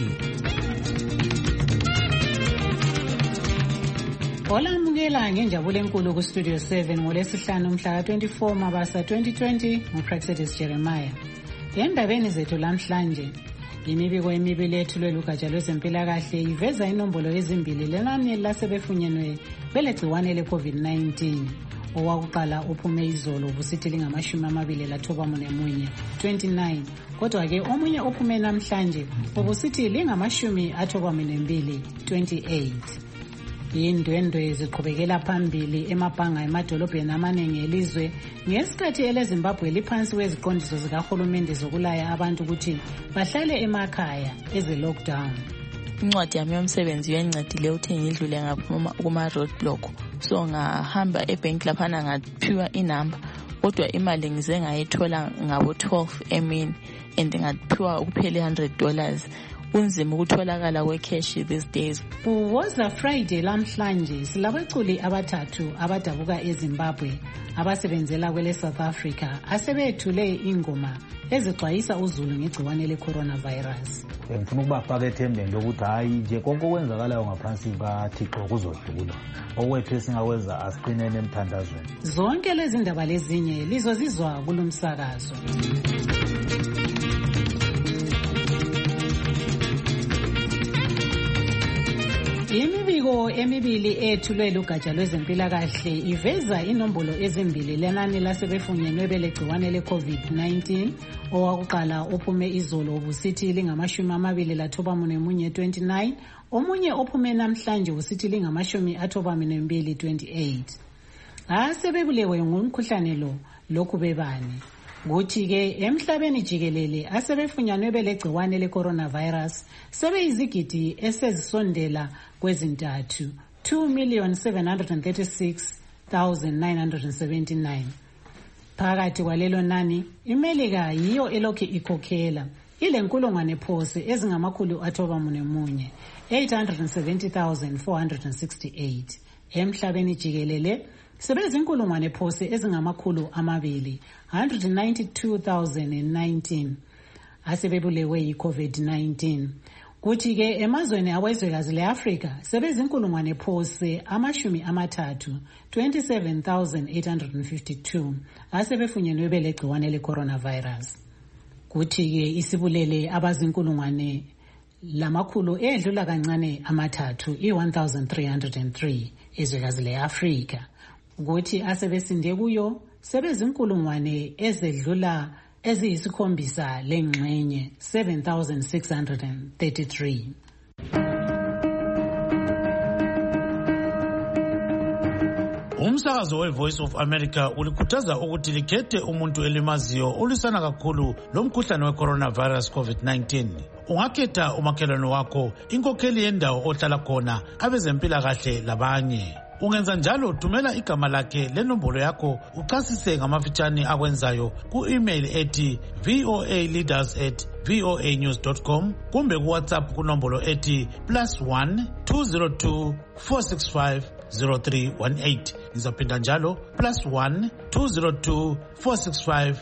[SPEAKER 2] Olamukela ngenjabulo enkulu ku-Studio 7 ngolesihlanu mhla ka-24 Mabasa 2020 nguPraxedis Jeremiah. Endabeni zethu lamhlanje, imibiko emibili ethulwe lugatsha lwezempilakahle iveza inombolo ezimbili lenani lasebefunyenwe belegciwane le-COVID-19. Owakuqala uphume izolo ubusithi lingama-29, 29, kodwa-ke omunye ophume namhlanje ubusithi lingama-92, 28. Indwendwe ziqhubekela phambili emabhanga emadolobheni amaningi elizwe ngesikhathi eleZimbabwe liphansi kweziqondiso zikahulumende zokulaya abantu ukuthi bahlale emakhaya eze-lockdown.
[SPEAKER 23] Incwadi yami yomsebenzi yangincedile ukuthi ngidlule ngaphuma kuma-roadblock, so ngahamba ebhenki laphana ngaphiwa inamba, kodwa imali ngize ngayithola ngabo-12 emini and ngaphiwa ukuphela $100. Kunzima ukutholakala kwecash these days.
[SPEAKER 2] Kuwoza Friday lamhlanje silabaculi abathathu abadabuka eZimbabwe abasebenzela kwele South Africa asebethule ingoma ezixwayisa uzulu ngegciwane le-coronavirus.
[SPEAKER 24] Ngifuna ukubafaka ethembeni lokuthi hayi nje konke okwenzakalayo ngaphansi kaThixo kuzodlula. Okwethu esingakwenza asiqinene emthandazweni.
[SPEAKER 2] Zonke lezi ndaba lezinye lizozizwa kulomsakazo. Imibiko emibili ethulwe lugatsha lwezempilakahle iveza inombolo ezimbili lenani lasebefunyenwe belegciwane le-COVID-19. Owakuqala ophume izolo ubusithi lingama-29, 29. Omunye ophume namhlanje ubusithi lingama-92, 28. Asebebulewe ngumkhuhlane lokhu bebani. Kuthi-ke emhlabeni jikelele asebefunyanwe belegciwane le-coronavirus sebeyizigidi esezisondela kwezintathu, 2,736,979. Phakathi kwalelo nani, iMelika yiyo elokhu ikhokhela ilenkulungwane phose ezingama-91, 870,468. Emhlabeni jikelele sebezinkulungwane phose ezingama-200, 192,019 asebebulewe yi-COVID-19. Kuthi-ke emazweni awezwekazi le-Afrika sebezinkulungwane phose 30, 27,852 asebefunyenwe belegciwane le-coronavirus. Kuthi-ke isibulele abazinkulungwane lamakhulu edlula kancane 3, 1,303 ezwekazi le-Afrika. Kuthi asebesinde kuyo sebezinkulungwane ezedlula eziyisikhombisa lengxenye 7,633.
[SPEAKER 21] Umsakazo we-Voice of America ulikhuthaza ukuthi likhethe umuntu elimaziyo olwisana kakhulu lomkhuhlane we-coronavirus COVID-19. Ungakhetha umakhelwane wakho, inkokheli yendawo ohlala khona, abezempilakahle labanye. Ungenza njalo thumela igama lakhe lenombolo yakho uchasise ngamafitshane akwenzayo ku-email ethi voaleaders@voanews.com kumbe ku-WhatsApp kunombolo ethi +1 202 465 0318. Ngizophinda njalo +1 202 465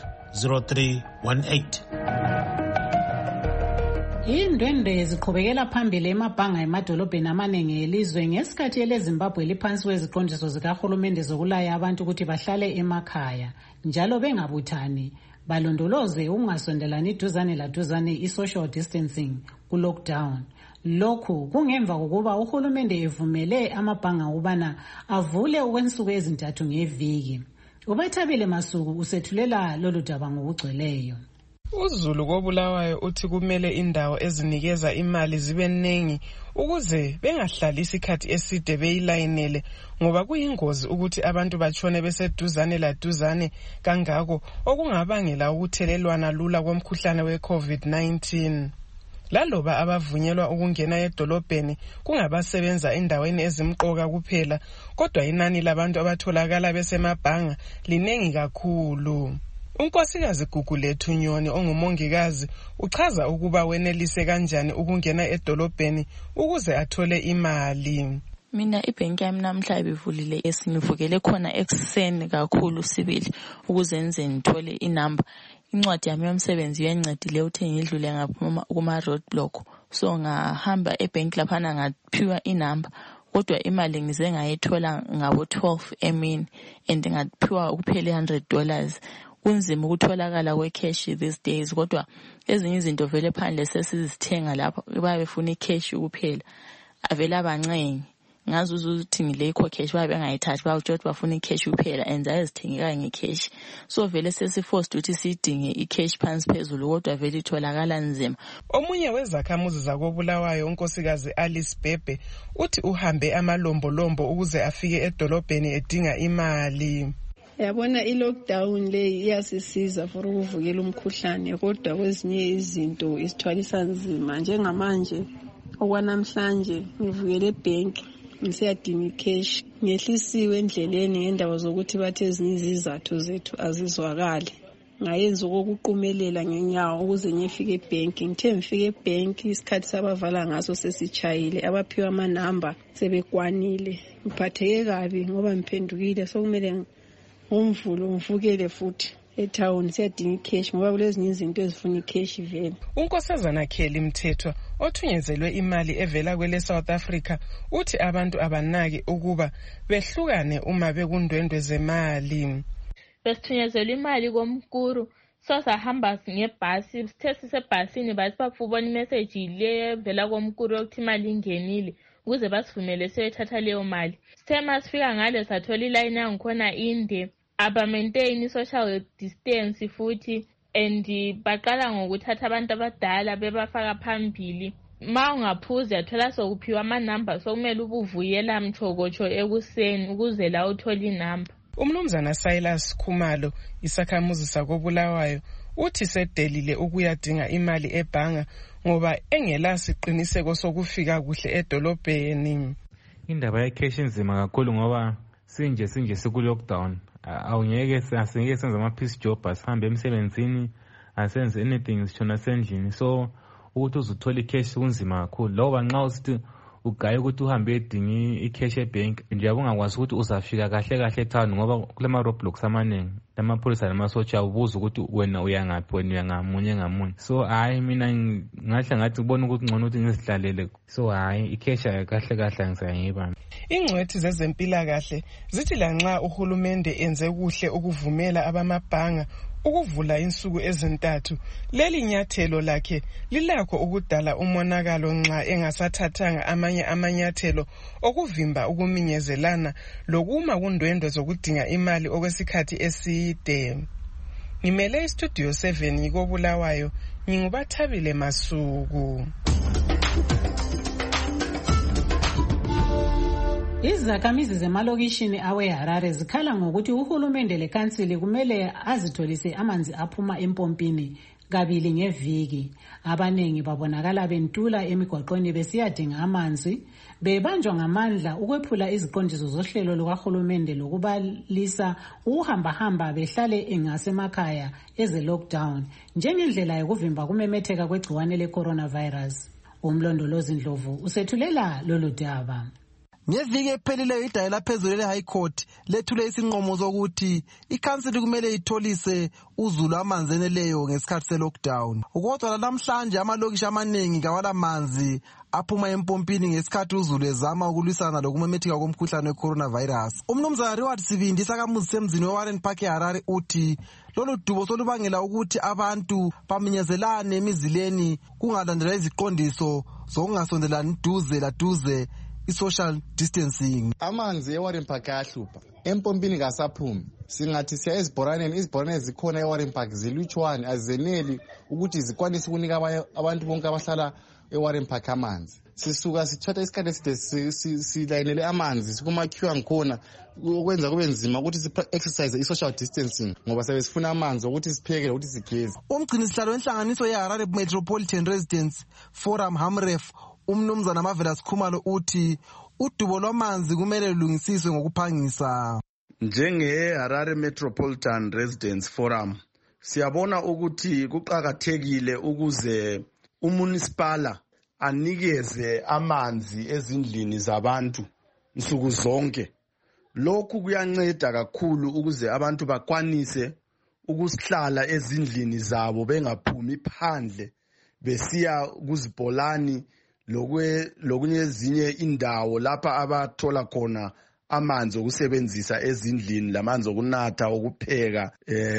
[SPEAKER 21] 0318.
[SPEAKER 2] Indwendwe ziqhubekela phambili emabhanga emadolobheni amaningi elizwe ngesikhathi eleZimbabwe liphansi kweziqondiso zikahulumende zokulaya abantu ukuthi bahlale emakhaya njalo bengabuthani balondoloze ukungasondelani duzane laduzane i-social distancing ku-lockdown. Lokhu kungemva kokuba uhulumende evumele amabhanga ukubana avule okwensuku ezintathu ngeviki. Ubathabile Masuku usethulela lolu daba ngokugcweleyo.
[SPEAKER 3] UZulu koBulawayo uthi kumele indawo ezinikeza imali zibe ningi ukuze bengahlali isikhathi eside beyilayinele ngoba kuyingozi ukuthi abantu batshone beseduzane laduzane kangako okungabangela ukuthelelwana lula komkhuhlane we-COVID-19. Laloba abavunyelwa ukungena edolobheni kungabasebenza endaweni ezimqoka kuphela, kodwa inani labantu abatholakala besemabhanga linengi kakhulu. Unkosikazi Gugulethu Nyoni ongumongikazi uchaza ukuba wenelise kanjani ukungena edolobheni ukuze athole imali.
[SPEAKER 23] Mina ibhenki yami namhla ibivulile esingivukele khona ekuseni kakhulu sibili ukuze nze ngithole inamba. Incwadi yami yomsebenzi yancedile ukuthi ngidlule ngaphuma kuma roadblock, so ngahamba ebhenki laphana ngaphiwa inamba, kodwa imali ngize ngayithola ngabo 12 emini and ngaphiwa ukuphela $100. Kunzima ukutholakala kwecash these days, kodwa ezinye izinto vele phandle sesizithenga lapha bayafuna icash kuphela. Avela abancengi ngazuza ukuthi ngilekho cash babe bengayithathi bawutsho bafuna icash kuphela and ayizithengeka ngecash, so vele sesiforced ukuthi sidinge icash phansi phezulu kodwa vele itholakala nzima.
[SPEAKER 3] Omunye wezakhamuzi zakoBulawayo unkosikazi Alice Bebe uthi uhambe amalombolombo ukuze afike edolobheni edinga imali.
[SPEAKER 4] Yabona i-lockdown le iyasisiza for ukuvukela umkhuhlane, kodwa kwezinye izinto isithwalisa nzima. Njengamanje okwanamhlanje ngivukele ebhenki ngisiyadinga icash, ngehlisiwe endleleni ngendawo zokuthi bathe ezinye izizathu zethu azizwakali. Ngayenza okokuqumelela ngenyawo ukuze ngifike ebhenki. Ngithe ngifike ebhenki isikhathi sabavala ngaso sesitshayile, abaphiwa amanamba sebekwanile. Ngiphatheke kabi ngoba ngiphendukile, sokumele umvulo ngivukele futhi etown siyadinga icash ngoba kulezinye izinto ezifuna icash vele.
[SPEAKER 3] Unkosazana Kelly Mthethwa othunyezelwe imali evela kwele South Africa uthi abantu abanaki ukuba behlukane uma bekundwendwe zemali.
[SPEAKER 8] Besithunyezela imali komkuru, so sahamba ngebhasi, sithe sisebhasini bathi bafubona imessage le evela komkuru yokuthi imali ingenile ukuze basivumele siyothatha leyo mali. Sithe masifika ngale sathola iline yangikhona inde, aba-maintain social distance futhi, and baqala ngokuthatha abantu abadala bebafaka phambili. Ma ungaphuza yathola sokuphiwa amanamba, sokumele ubuvuyela mthokotsho ekuseni ukuze la uthole inamba.
[SPEAKER 3] Umnumzana Silas Khumalo isakhamuzi sakoBulawayo uthi sedelile ukuyadinga imali ebhanga ngoba engelasiqiniseko sokufika kuhle edolobheni.
[SPEAKER 9] Indaba yecash nzima kakhulu ngoba sinje siku-lockdown. Awungeke senze ama-piece job, asihambe emsebenzini, asenze anything, sishona sendlini. So ukuthi uzuthola icash kunzima kakhulu. Loba nxa usithi ugaye ukuthi uhambe edinga icash ebank nje ungakwazi ukuthi uzafika kahle etown ngoba kulama roadblocks amaningi. Amapholisa namasotsha ubuza ukuthi wena uyangaphi, wena uyangamunye ngamunye. So hayi mina ngahle ngathi kubona ukuthi ngcono ukuthi ngizihlalele. So hayi icash kahle ngisayibamba.
[SPEAKER 3] Ingcwethi zezempilakahle zithi lanxa uhulumende enze kuhle ukuvumela abamabhanga ukuvula insuku ezintathu, leli nyathelo lakhe lilakho ukudala umonakalo nxa engasathathanga amanye amanyathelo okuvimba ukuminyezelana lokuma kundwendwe zokudinga imali okwesikhathi eside. Ngimele istudio 7 yikoBulawayo, ngingubathabile Masuku.
[SPEAKER 2] Izakhamizi zemalokishini aweHarare zikhala ngokuthi uhulumende lekhansili kumele azitholise amanzi aphuma empompini kabili ngeviki. Abanengi babonakala bentula emigwaqweni besiyadinga amanzi, bebanjwa ngamandla ukwephula iziqondiso zohlelo lukahulumende lokubalisa uhamba behlale engasemakhaya eze lockdown njengendlela yokuvimba kumemetheka kwegciwane le coronavirus. Umlondolozi Ndlovu usethulela lolu daba.
[SPEAKER 6] Ngeviki ephelileyo idaya laphezulu le-High Court lethule isinqumo sokuthi ikhansili kumele itholise uZulu amanzi eneleyo ngesikhathi se-lockdown. Kodwa namhlanje amalokishi amaningi kawala manzi aphuma empompini ngesikhathi uZulu ezama ukulwisana lokumemetheka komkhuhlane we-coronavirus. Umnumzana Reward Sibindi sakamuzi semzini we-Warren Park eHarare uthi lolu dubo solubangela ukuthi abantu baminyezelane emizileni kungalandelwa iziqondiso zokungasondelani duze laduze i-social distancing.
[SPEAKER 7] Amanzi eWarren Park ayahlupha, empompini kasaphumi. Singathi siya izibhoraneni zikhona eWarren Park zilutshwane, azeneli ukuthi zikwanise ukunika abantu bonke abahlala eWarren Park amanzi. Sisuka sithatha isikhathi eside silayinele amanzi sikumakhiwa ngikhona ukwenza kube nzima ukuthi si-exercise i-social distancing ngoba sifuna amanzi ukuthi sipheke ukuthi sigeze.
[SPEAKER 6] Umgcinisihlalo wenhlanganiso yeHarare Metropolitan Residents Forum HAMREF umnumzana Marvelous Khumalo uthi udubo lwamanzi kumele lulungisiswe ngokuphangisa.
[SPEAKER 10] Njenge-Harare Metropolitan Residents Forum siyabona ukuthi kuqakathekile ukuze umunisipala anikeze amanzi ezindlini zabantu nsuku zonke. Lokhu kuyanceda kakhulu ukuze abantu bakwanise ukuhlala ezindlini zabo bengaphumi phandle besiya kuzibholani lokunye ezinye indawo lapha abathola khona amanzi okusebenzisa ezindlini lamanzi okunatha okupheka.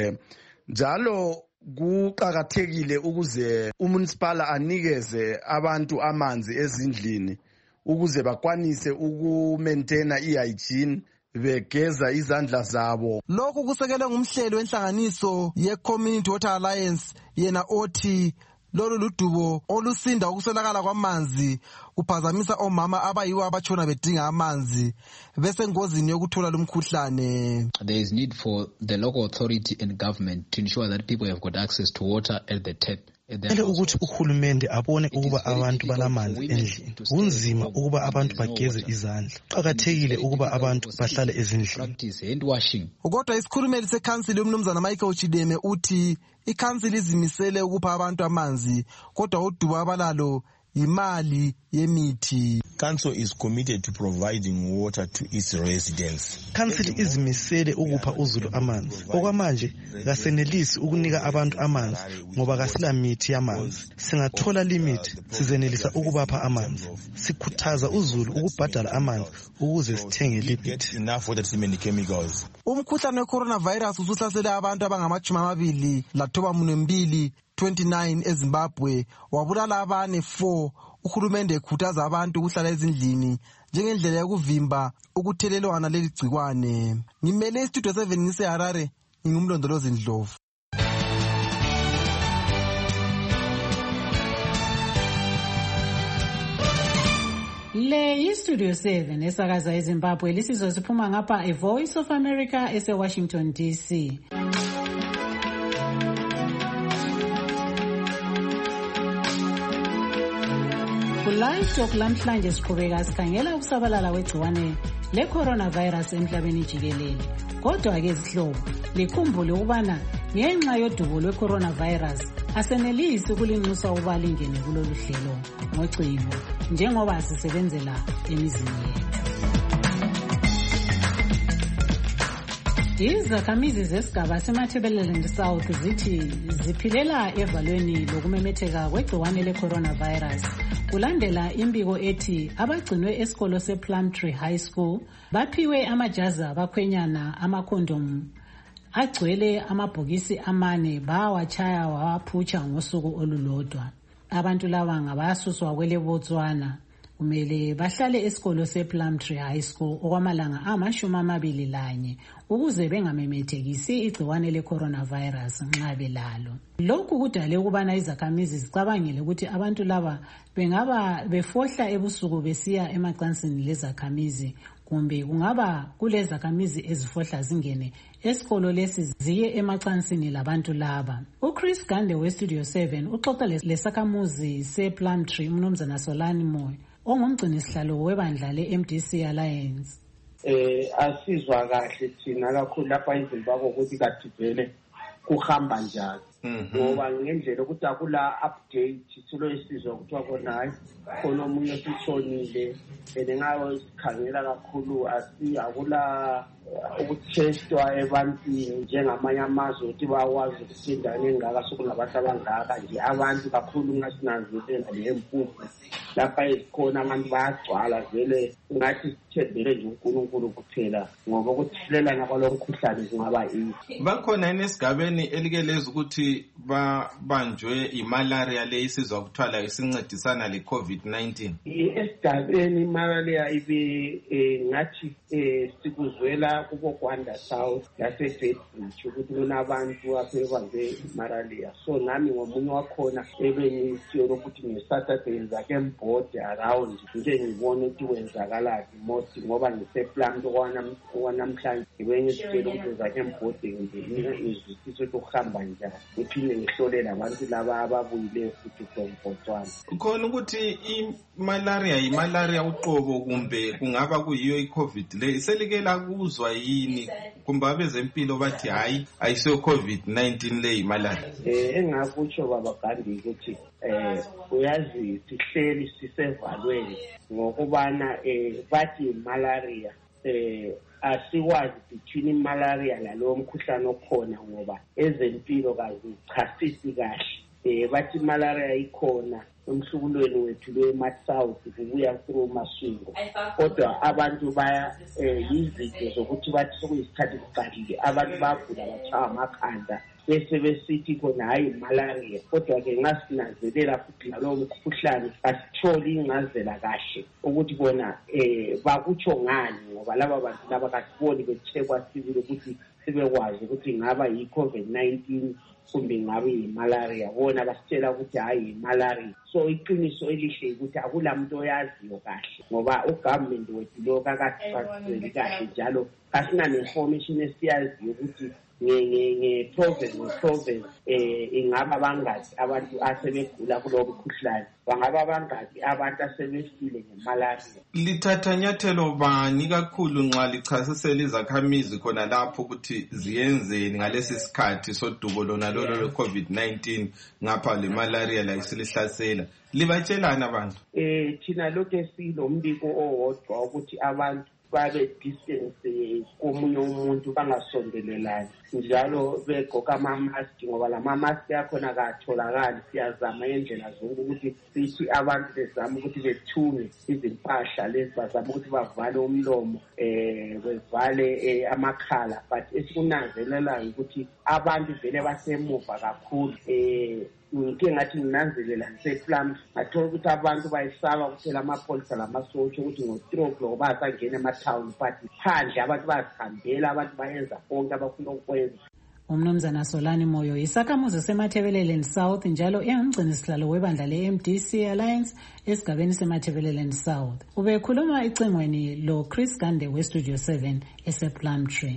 [SPEAKER 10] Njalo kuqakathekile ukuze umunisipala anikeze abantu amanzi ezindlini ukuze bakwanise ukumaintaina i-hygiene begeza izandla zabo.
[SPEAKER 6] Lokhu kusekelwe ngumhleli wenhlanganiso ye-Community Water Alliance yena othi lolu ludubo olusinda ukuswelakala kwamanzi kuphazamisa omama abayiwo abatshona bedinga amanzi besengozini yokuthola lumkhuhlane.
[SPEAKER 12] There is need for the local authority and government to ensure that people have got access to water at the tap.
[SPEAKER 25] Kumele ukuthi uhulumende abone ukuba abantu balamanzi endlini. Kunzima ukuba abantu bageze izandla. Kuqakathekile ukuba abantu bahlale ezindlini.
[SPEAKER 6] Kodwa isikhulumeli sekhansili umnumzana Michael Chideme uthi ikhansili izimisele ukupha abantu amanzi kodwa udubo abalalo imali yemithi.
[SPEAKER 26] Council is committed to providing water to its residents.
[SPEAKER 25] Council izimisele ukupha uZulu amanzi. Okwamanje kasenelisi ukunika abantu amanzi ngoba kasila mithi yamanzi. Singathola limit sizenelisa ukubapha amanzi. Sikhuthaza uZulu ukubhadala amanzi ukuze sithenge limit.
[SPEAKER 26] Enough water to many chemicals.
[SPEAKER 6] Umkhuhlane we-coronavirus usuhlasele abantu abangama-22 29 eZimbabwe wabulala abane 4. Uhulumende ekhuthaza abantu ukuhlala ezindlini njengendlela yokuvimba ukuthelelwana leli gcikwane. Ngimele istudio 7 ngiseHarare, ngingumlondolozi Ndlovu.
[SPEAKER 2] Le istudio 7 esakaza eZimbabwe lisizwe siphuma ngapha eVoice of America eseWashington DC. Live Talk lamhlanje siqhubeka sikhangela ukusabalala kwegciwane le-coronavirus emhlabeni jikelele. Kodwa-ke zihlobo, likhumbule ukubana ngenxa yodubo lwe-coronavirus asenelisi ukulinxusa ukuba lingene kulolu hlelo ngocingo njengoba sisebenzela emizini yethu. Izakhamizi zesigaba seMatabeleland South zithi ziphilela evalweni lokumemetheka kwegciwane le-coronavirus kulandela imbiko ethi abagcinwe esikolo sePlumtree High School baphiwe amajazi abakhwenyana amakhondomu agcwele amabhokisi amane bawachaya wawaphutsha ngosuku olulodwa. Abantu laba ngabasuswa kwele Botswana kumele bahlale esikolo sePlumtree High School okwamalanga ama21 ukuze bengamemethekisi igciwane le-coronavirus nxa belalo. Lokhu kudale ukubana izakhamizi zicabangele ukuthi abantu laba bengaba befohla ebusuku besiya emacansini lezakhamizi kumbe kungaba kulezakhamizi ezifohla zingene esikolo lesi ziye emacansini labantu laba. uChris Gande weStudio 7 uxoxa lesakhamuzi sePlumtree umnumzana Solani Moyo ongumgcinisihlalo webandla le-MDC Alliance.
[SPEAKER 27] Asizwa kahle thina kakhulu lapha eZimbabwe ukuthi kathi vele kuhamba njani.
[SPEAKER 5] ngoba ngendlela ukuthi akula update siloyisizwa kuthiwa khona hayi khona omunye sitshonile ngayo sikhangela kakhulu akula ukutestwa ebantwini njengamanye amazwe ukuthi bakwazi ukuthi endaweni engaka sokunabantu abangaka nje abantu kakhulu ngasinanzelela lempuphu lapha ezikhona abantu bayagcwala vele ngathi sithembele nje uNkulunkulu kuphela ngoba ukuthelelana kwalo mkhuhlane kungaba yini.
[SPEAKER 22] Bakhona esigabeni elikeleza ukuthi babanjwe imalaria le isizwa ukuthiwa isincedisana le-COVID-19.
[SPEAKER 5] Esigabeni imalaria ibe ngathi sikuzwela kubo Kwanda South laseBedford ukuthi kunabantu asebanjwe imalaria. So nami ngomunye wakhona ebengisiyolo ukuthi ngeSaturday ngizake mbhode around nje ngibone ukuthi wenzakalazi most ngoba ngiseplant wanamhlanje ngibengisiyelo ukuthi ngizake mbhode ngizwisise ukuhamba njani ngiphinde ngihlole labantu laba ababuyile futhi from Botswana.
[SPEAKER 22] Khona ukuthi imalaria uqobo kumbe kungaba kuyiyo iCovid le selikela kuzwa yini kumbe abezempilo bathi hayi ayisiyo COVID-19 le imalaria?
[SPEAKER 5] Engakutsho baba Gandhi ukuthi uyazi sihleli sisevalweni ngokubana bathi malaria asikwazi between malaria nalowo mkhuhlane okhona ngoba ezempilo kazichasisi kahle bathi malaria ikhona emhlukulweni wethu lwe-South kubuya through Masungo kodwa abantu baya yizinto zokuthi bathi sokuyisikhathi kuqalile abantu bagula batshaya amakhanda bese besithi khona hayi malaria kodwa-ke ngasinanzelela futhi nalowo mkhuhlane asitholi ingazela kahle ukuthi bona bakutsho ngani ngoba laba bantu laba kasiboni bechekwa sibili ukuthi sibekwazi ukuthi ngaba yi-COVID-19 kumbe ngabe yimalaria bona basitshela ukuthi hayi yimalaria. So iqiniso elihle ukuthi akula muntu oyaziyo kahle ngoba ugovernment wethu lo kakasifaseli kahle njalo asina-information esiyaziyo ukuthi nge-province ingaba bangaki abantu asebegula kulowo mkhuhlane bangaba bangaki abantu asebefile ngemalaria.
[SPEAKER 22] Lithatha nyathelo bani kakhulu nxa lichasisela izakhamizi khona lapho ukuthi ziyenzeni ngalesi sikhathi sodubo lona lolo lwe-COVID-19 ngapha le malaria la isilihlasela libatshelana abantu?
[SPEAKER 5] Thina lokhu esilombiko owodwa ukuthi abantu babe distance komunye umuntu bangasondelelani njalo begqoka ama-mask ngoba lama-mask akhona katholakali. Siyazama indlela zonke ukuthi sithi abantu bezama ukuthi bethunge izimpahla lezi bazama ukuthi bavale umlomo bevale amakhala but esikunanzelelayo ukuthi abantu vele basemuva kakhulu. Ngike ngathi nginanzelela ngiseplant ngathola ukuthi abantu bayisaba kuphela amapholisa lamasotsha ukuthi ngo-3 o'clock basangena ema-town but phandle abantu bazihambela abantu bayenza konke abafuna ukwenza.
[SPEAKER 11] Umnumzana Solani Moyo isakhamuzi seMatabeleland South njalo engumgcinisihlalo webandla le-MDC Alliance esigabeni seMatabeleland South. Ubekhuluma ecingweni lo Chris Gande we-Studio 7 esePlumtree.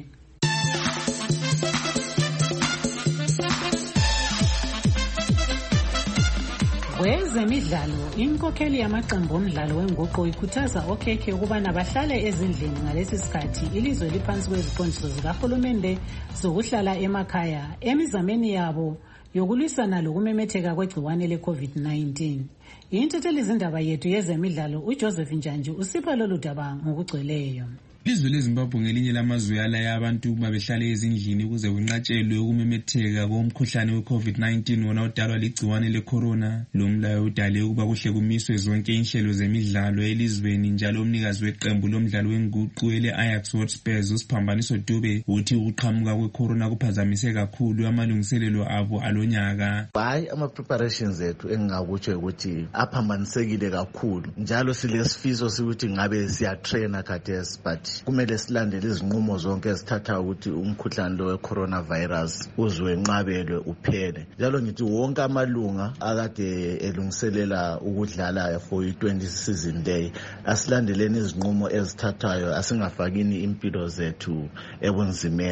[SPEAKER 11] Kwezemidlalo, inkokheli yamaqembu omdlalo wenguqu ikhuthaza okhekhe ukubana bahlale ezindlini ngalesi sikhathi ilizwe liphansi kweziqondiso zikahulumende zokuhlala emakhaya emizameni yabo yokulwisana lokumemetheka kwegciwane le-COVID-19. Intatheli zindaba yethu yezemidlalo uJoseph Njanji usipha lolu daba ngokugcweleyo.
[SPEAKER 13] Ilizwe leZimbabwe ngelinye lamazwe alaya abantu uma behlale ezindlini ukuze kunqatshelwe ukumemetheka komkhuhlane we-COVID-19 wona udalwa ligciwane le-corona. Lo mlayo udale ukuba kuhle kumiswe zonke inhlelo zemidlalo elizweni njalo umnikazi weqembu lomdlalo wenguqu ele-Ajax Hotspurs uSiphambaniso Dube uthi ukuqhamuka kwe-corona kuphazamise kakhulu amalungiselelo abo alonyaka.
[SPEAKER 14] Hayi ama-preparations ethu engingakutsho ukuthi aphambanisekile kakhulu njalo silesifiso sikuthi ngabe siyatraina khathesi but kumele silandele izinqumo zonke ezithatha ukuthi umkhuhlane lo we-coronavirus uzwenqabelwe uphele. Njalo ngithi wonke amalunga akade elungiselela ukudlala for i-20 season day asilandeleni izinqumo ezithathayo asingafakini impilo zethu ebunzimeni.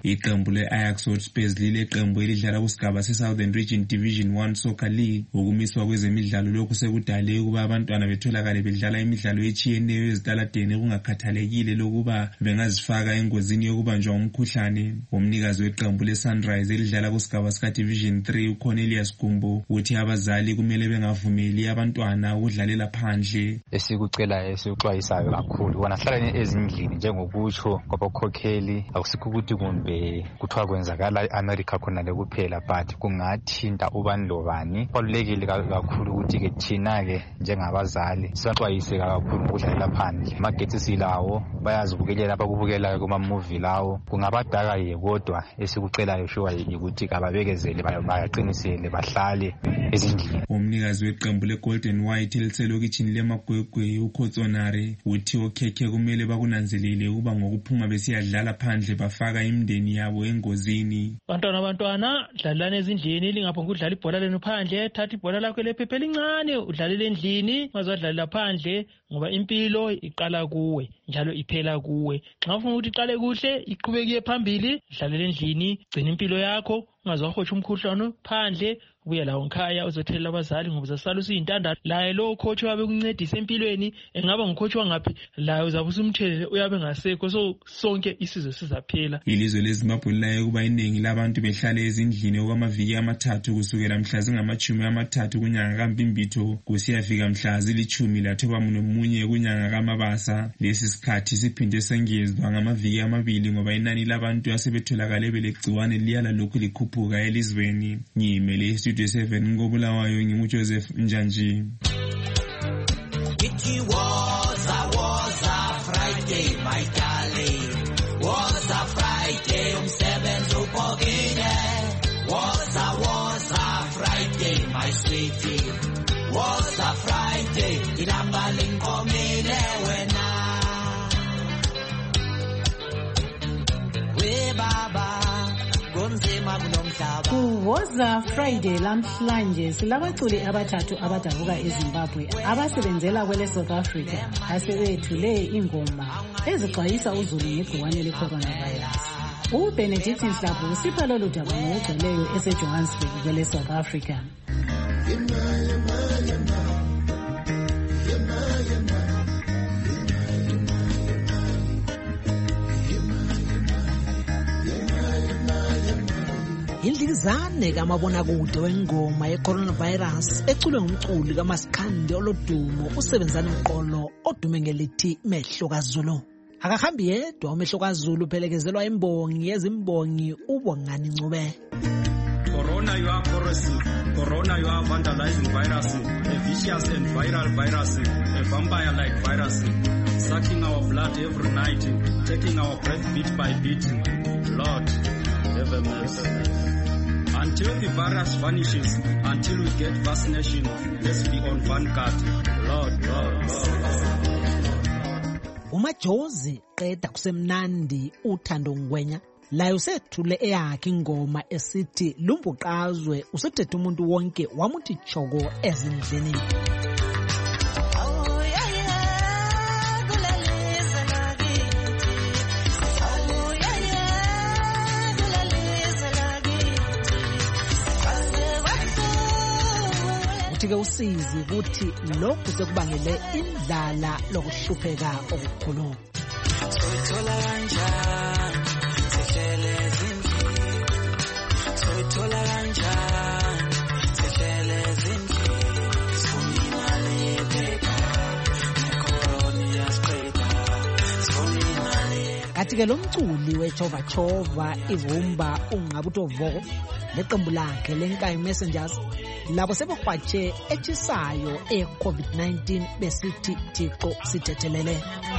[SPEAKER 13] Iqembu le-Ajax Hotspurs lileqembu elidlala kusigaba se-Southern Region Division 1 Soccer League. Ukumiswa kwezemidlalo lokhu sekudale ukuba abantwana betholakale bedlala imidlalo etshiyeneyo ezitaladeni kungakhathalekile lokuba bengazifaka engozini yokubanjwa umkhuhlane. Umnikazi weqembu le-Sunrise elidlala kusigaba sika-Division 3 uCornelius Gumbo uthi abazali kumele bengavumeli abantwana ukudlalela phandle.
[SPEAKER 15] Esikucelayo esikuxwayisayo kakhulu bona hlala ezindlini njengokutsho kwabakhokheli akusikho ukuthi kumbe kuthiwa kwenzakala e-America khonale kuphela but kungathinta ubani lobani. Kubalulekile kakhulu ukuthi-ke thina-ke njengabazali sibaxwayise kakhulu ngokudlalela phandle. Amagetsi silawo bayazibukelela abakubukelayo kuma-movie lawo kungabadaka kodwa esikucelayo shuwa ukuthi kababekezele bayaqinisele bahlale ezindlini.
[SPEAKER 13] Umnikazi weqembu le-Golden White eliselokitshini leMagwegwe uKhotsonare uthi okhekhe kumele bakunanzelele ukuba ngokuphuma besiyadlala phandle bafaka imindeni yabo engozini.
[SPEAKER 16] Bantwana dlalani ezindlini, lingaphonga udlala ibhola lenu phandle. Thatha ibhola lakho lephephe elincane udlalele endlini, ungazadlalela phandle ngoba impilo iqala kuwe njalo iphela kuwe. Xa ufuna ukuthi iqale kuhle iqhubeke phambili, dlalela endlini, gcina impilo yakho, ungazohotsha umkhuhlane phandle. Ubuye lawo nkhaya uzothelela abazali ngoba uzasala usiyintandane. Laye lo coach wabe kuncedisa empilweni engaba ngucoach wangaphi laye uzabe usumthelele uyabe ngasekho, so sonke isizwe sizaphela.
[SPEAKER 13] Ilizwe leZimbabwe lilaye kuba iningi labantu behlala ezindlini okwamaviki amathathu kusukela mhla zingama-30 kunyanga kaMbimbitho kusiyafika mhla zili-11 kunyanga kaMabasa. Lesi sikhathi siphinde sengezwa ngamaviki amabili ngoba inani labantu asebetholakale belegciwane liyala lokhu likhuphuka elizweni. Ngiyimele Studio 7 ngobulawayo nginguJoseph Njanji.
[SPEAKER 17] It was a Friday, my darling. Was a Friday, umsebenzi ubhokile. Was a Friday, my sweetie. Was a Friday, ilanga linkomile wena. We baba.
[SPEAKER 11] Kuwoza Friday lamhlanje silabaculi abathathu abadabuka eZimbabwe abasebenzela kwele South Africa asebethule ingoma ezixwayisa uzulu ngegciwane le-coronavirus. uBenedict Nhlapo usipha lolu daba ngokugcweleyo eseJohannesburg kwele South Africa.
[SPEAKER 18] Indlizane kamabonakude wengoma ye-coronavirus eculwe ngumculi kaMasikhande olodumo uSebenzani Mqolo odume ngelithi Mehlo kaZulu. Akahambi yedwa uMehlo kaZulu uphelekezelwa imbongi yezimbongi uBongani Ncube.
[SPEAKER 19] Corona, you are corrosive. Corona, you are vandalizing virus, a vicious and viral virus, a vampire-like virus, sucking our blood every night, taking our breath bit by bit. Lord, have mercy. Until the virus vanishes, until we get vaccination, let's be on vanguard. Lord.
[SPEAKER 18] Umajozi qeda kusemnandi uThando Ngwenya laye usethule eyakhe ingoma esithi Lumbuqazwe usethethe umuntu wonke wamuthi choko ezindleni. Ke usizi ukuthi lokhu sekubangele indlala lokuhlupheka okukhulu.
[SPEAKER 17] Soithola kanjani sihlele ezindlini, soithola kanjani sihlele ezindlini, sifuna imali yephepha nekoroni yasiqeda, sifuna imali.
[SPEAKER 18] Kathi ke lo mculi wechova chova ivumba ungabutovoko leqembu lakhe lenkayi Messengers labo sebehwatshe etshisayo e-COVID-19 besithi Thixo sithethelele.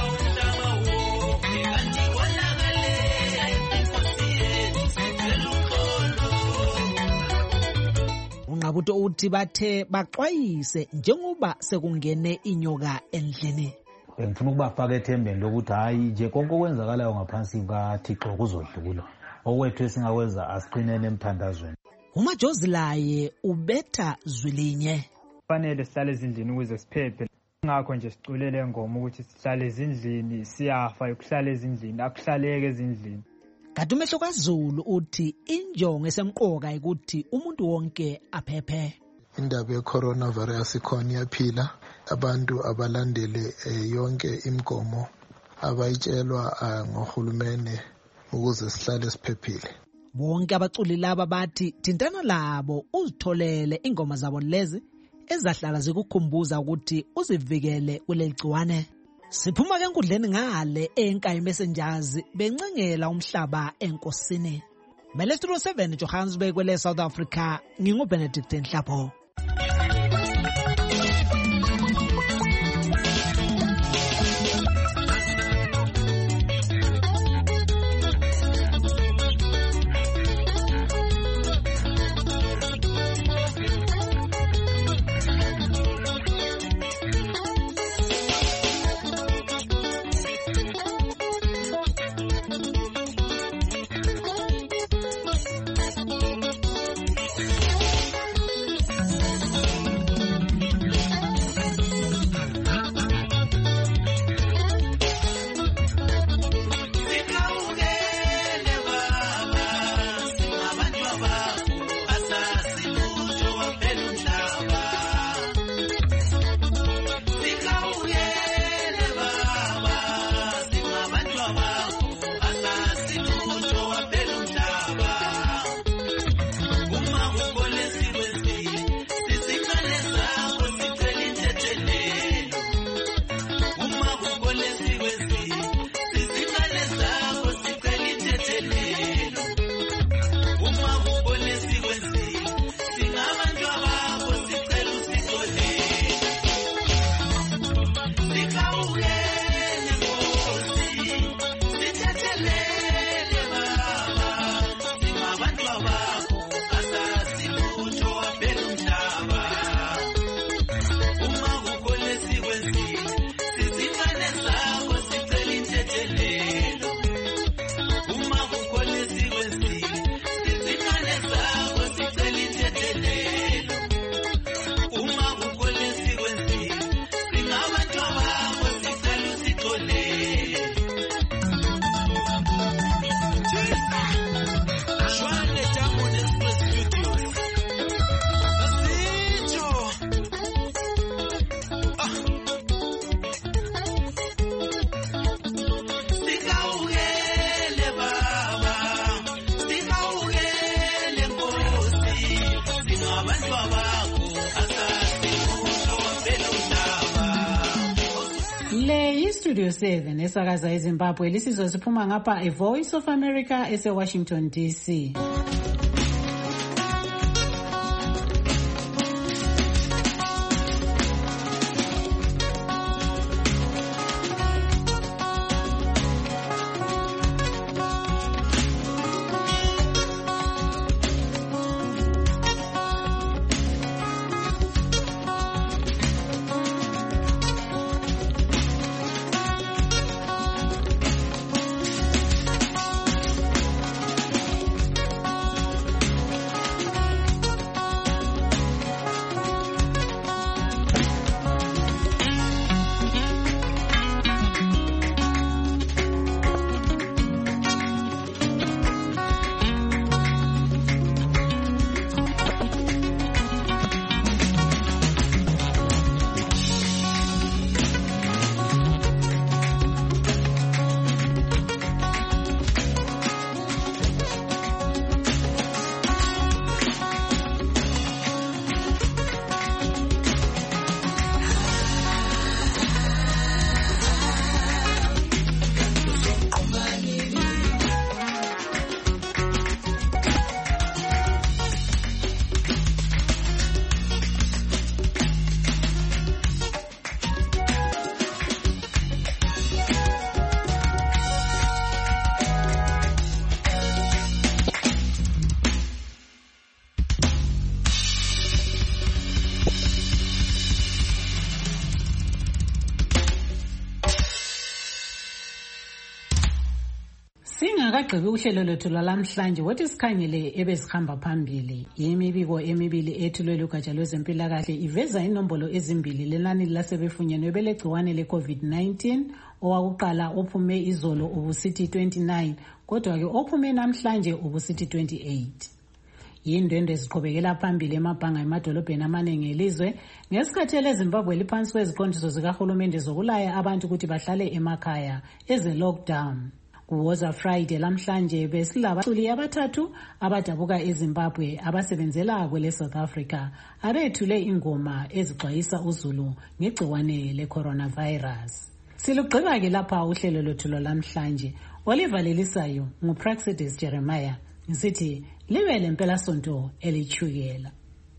[SPEAKER 18] Unqabuto uthi bathe baxwayise njengoba sekungene inyoka endlini.
[SPEAKER 24] Ngifuna ukubafaka ethembeni lokuthi hayi nje konke okwenzakalayo ngaphansi kaThixo kuzodlula. Okwethu esingakwenza asiqinene emthandazweni.
[SPEAKER 18] Umajozi laye ubetha Zwilinye.
[SPEAKER 20] Fanele sihlale ezindlini ukuze siphephe. Ngakho nje siculele ngoma ukuthi sihlale ezindlini, siyafa ukuhlala ezindlini, akuhlaleke ezindlini.
[SPEAKER 18] Kanti uMehlo kaZulu uthi injongo esemqoka ukuthi umuntu wonke aphephe.
[SPEAKER 1] Indaba ye-coronavirus ikhona iyaphila, abantu abalandele yonke imigomo abayitshelwa ngohulumene ukuze sihlale siphephile.
[SPEAKER 18] Bonke abaculi laba bathi thintana labo uzitholele ingoma zabo lezi ezahlala zikukhumbuza ukuthi uzivikele kuleli gciwane. Siphuma ke enkundleni ngale eNkayi Messengers bencengela umhlaba enkosini. Mele Studio 7 Johannesburg kwele South Africa, nginguBenedict Nhlapho. Studio 7 esakaza eZimbabwe lisizwe siphuma ngapha eVoice of America eseWashington DC. Singakagqibi uhlelo lwethu lwalamhlanje wothi sikhangele ebezihamba phambili. Imibiko emibili ethulwe lugatsha lwezempilakahle iveza inombolo ezimbili lenani lasebefunyenwe belegciwane le-COVID-19 owakuqala ophume izolo ubusithi 29
[SPEAKER 11] kodwa-ke ophume namhlanje ubusithi 28. Yindwendwe ziqhubekela phambili emabhanga emadolobheni amaningi elizwe ngesikhathi leZimbabwe liphansi kweziqondiso zikahulumende zokulaya abantu ukuthi bahlale emakhaya eze-lockdown. Kuwoza Friday lamhlanje besilabaculi abathathu abadabuka eZimbabwe abasebenzela kwele South Africa abethule ingoma ezixwayisa uzulu ngegciwane le-coronavirus. Silugqiba-ke lapha uhlelo lwethu lwalamhlanje. Oliver Lelisayo nguPraxidis Jeremiah ngisithi libe lempelasonto elichukela.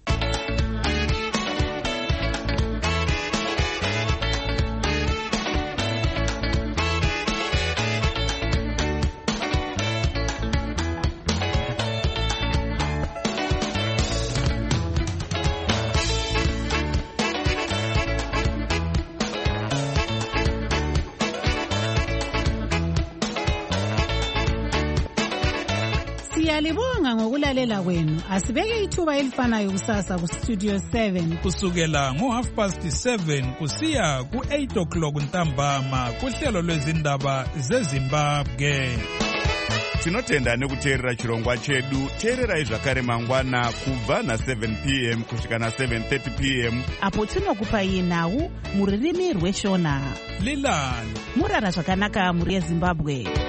[SPEAKER 11] Siyalibonga ngokulalela kwenu. Asibeke ithuba elifanayo kusasa ku Studio 7
[SPEAKER 3] kusukela ngo7:30 kusiya ku8 ntambama kuhlelo lwezindaba zeZimbabwe.
[SPEAKER 4] Tinotenda nekuteerera chirongwa chedu. Teererai zvakare mangwana kubva na7 p.m. kusvika na7:30 p.m.
[SPEAKER 8] apo tinokupai nhau muririmi rweshona.
[SPEAKER 3] Lilani
[SPEAKER 8] murara zvakanaka muri yeZimbabwe.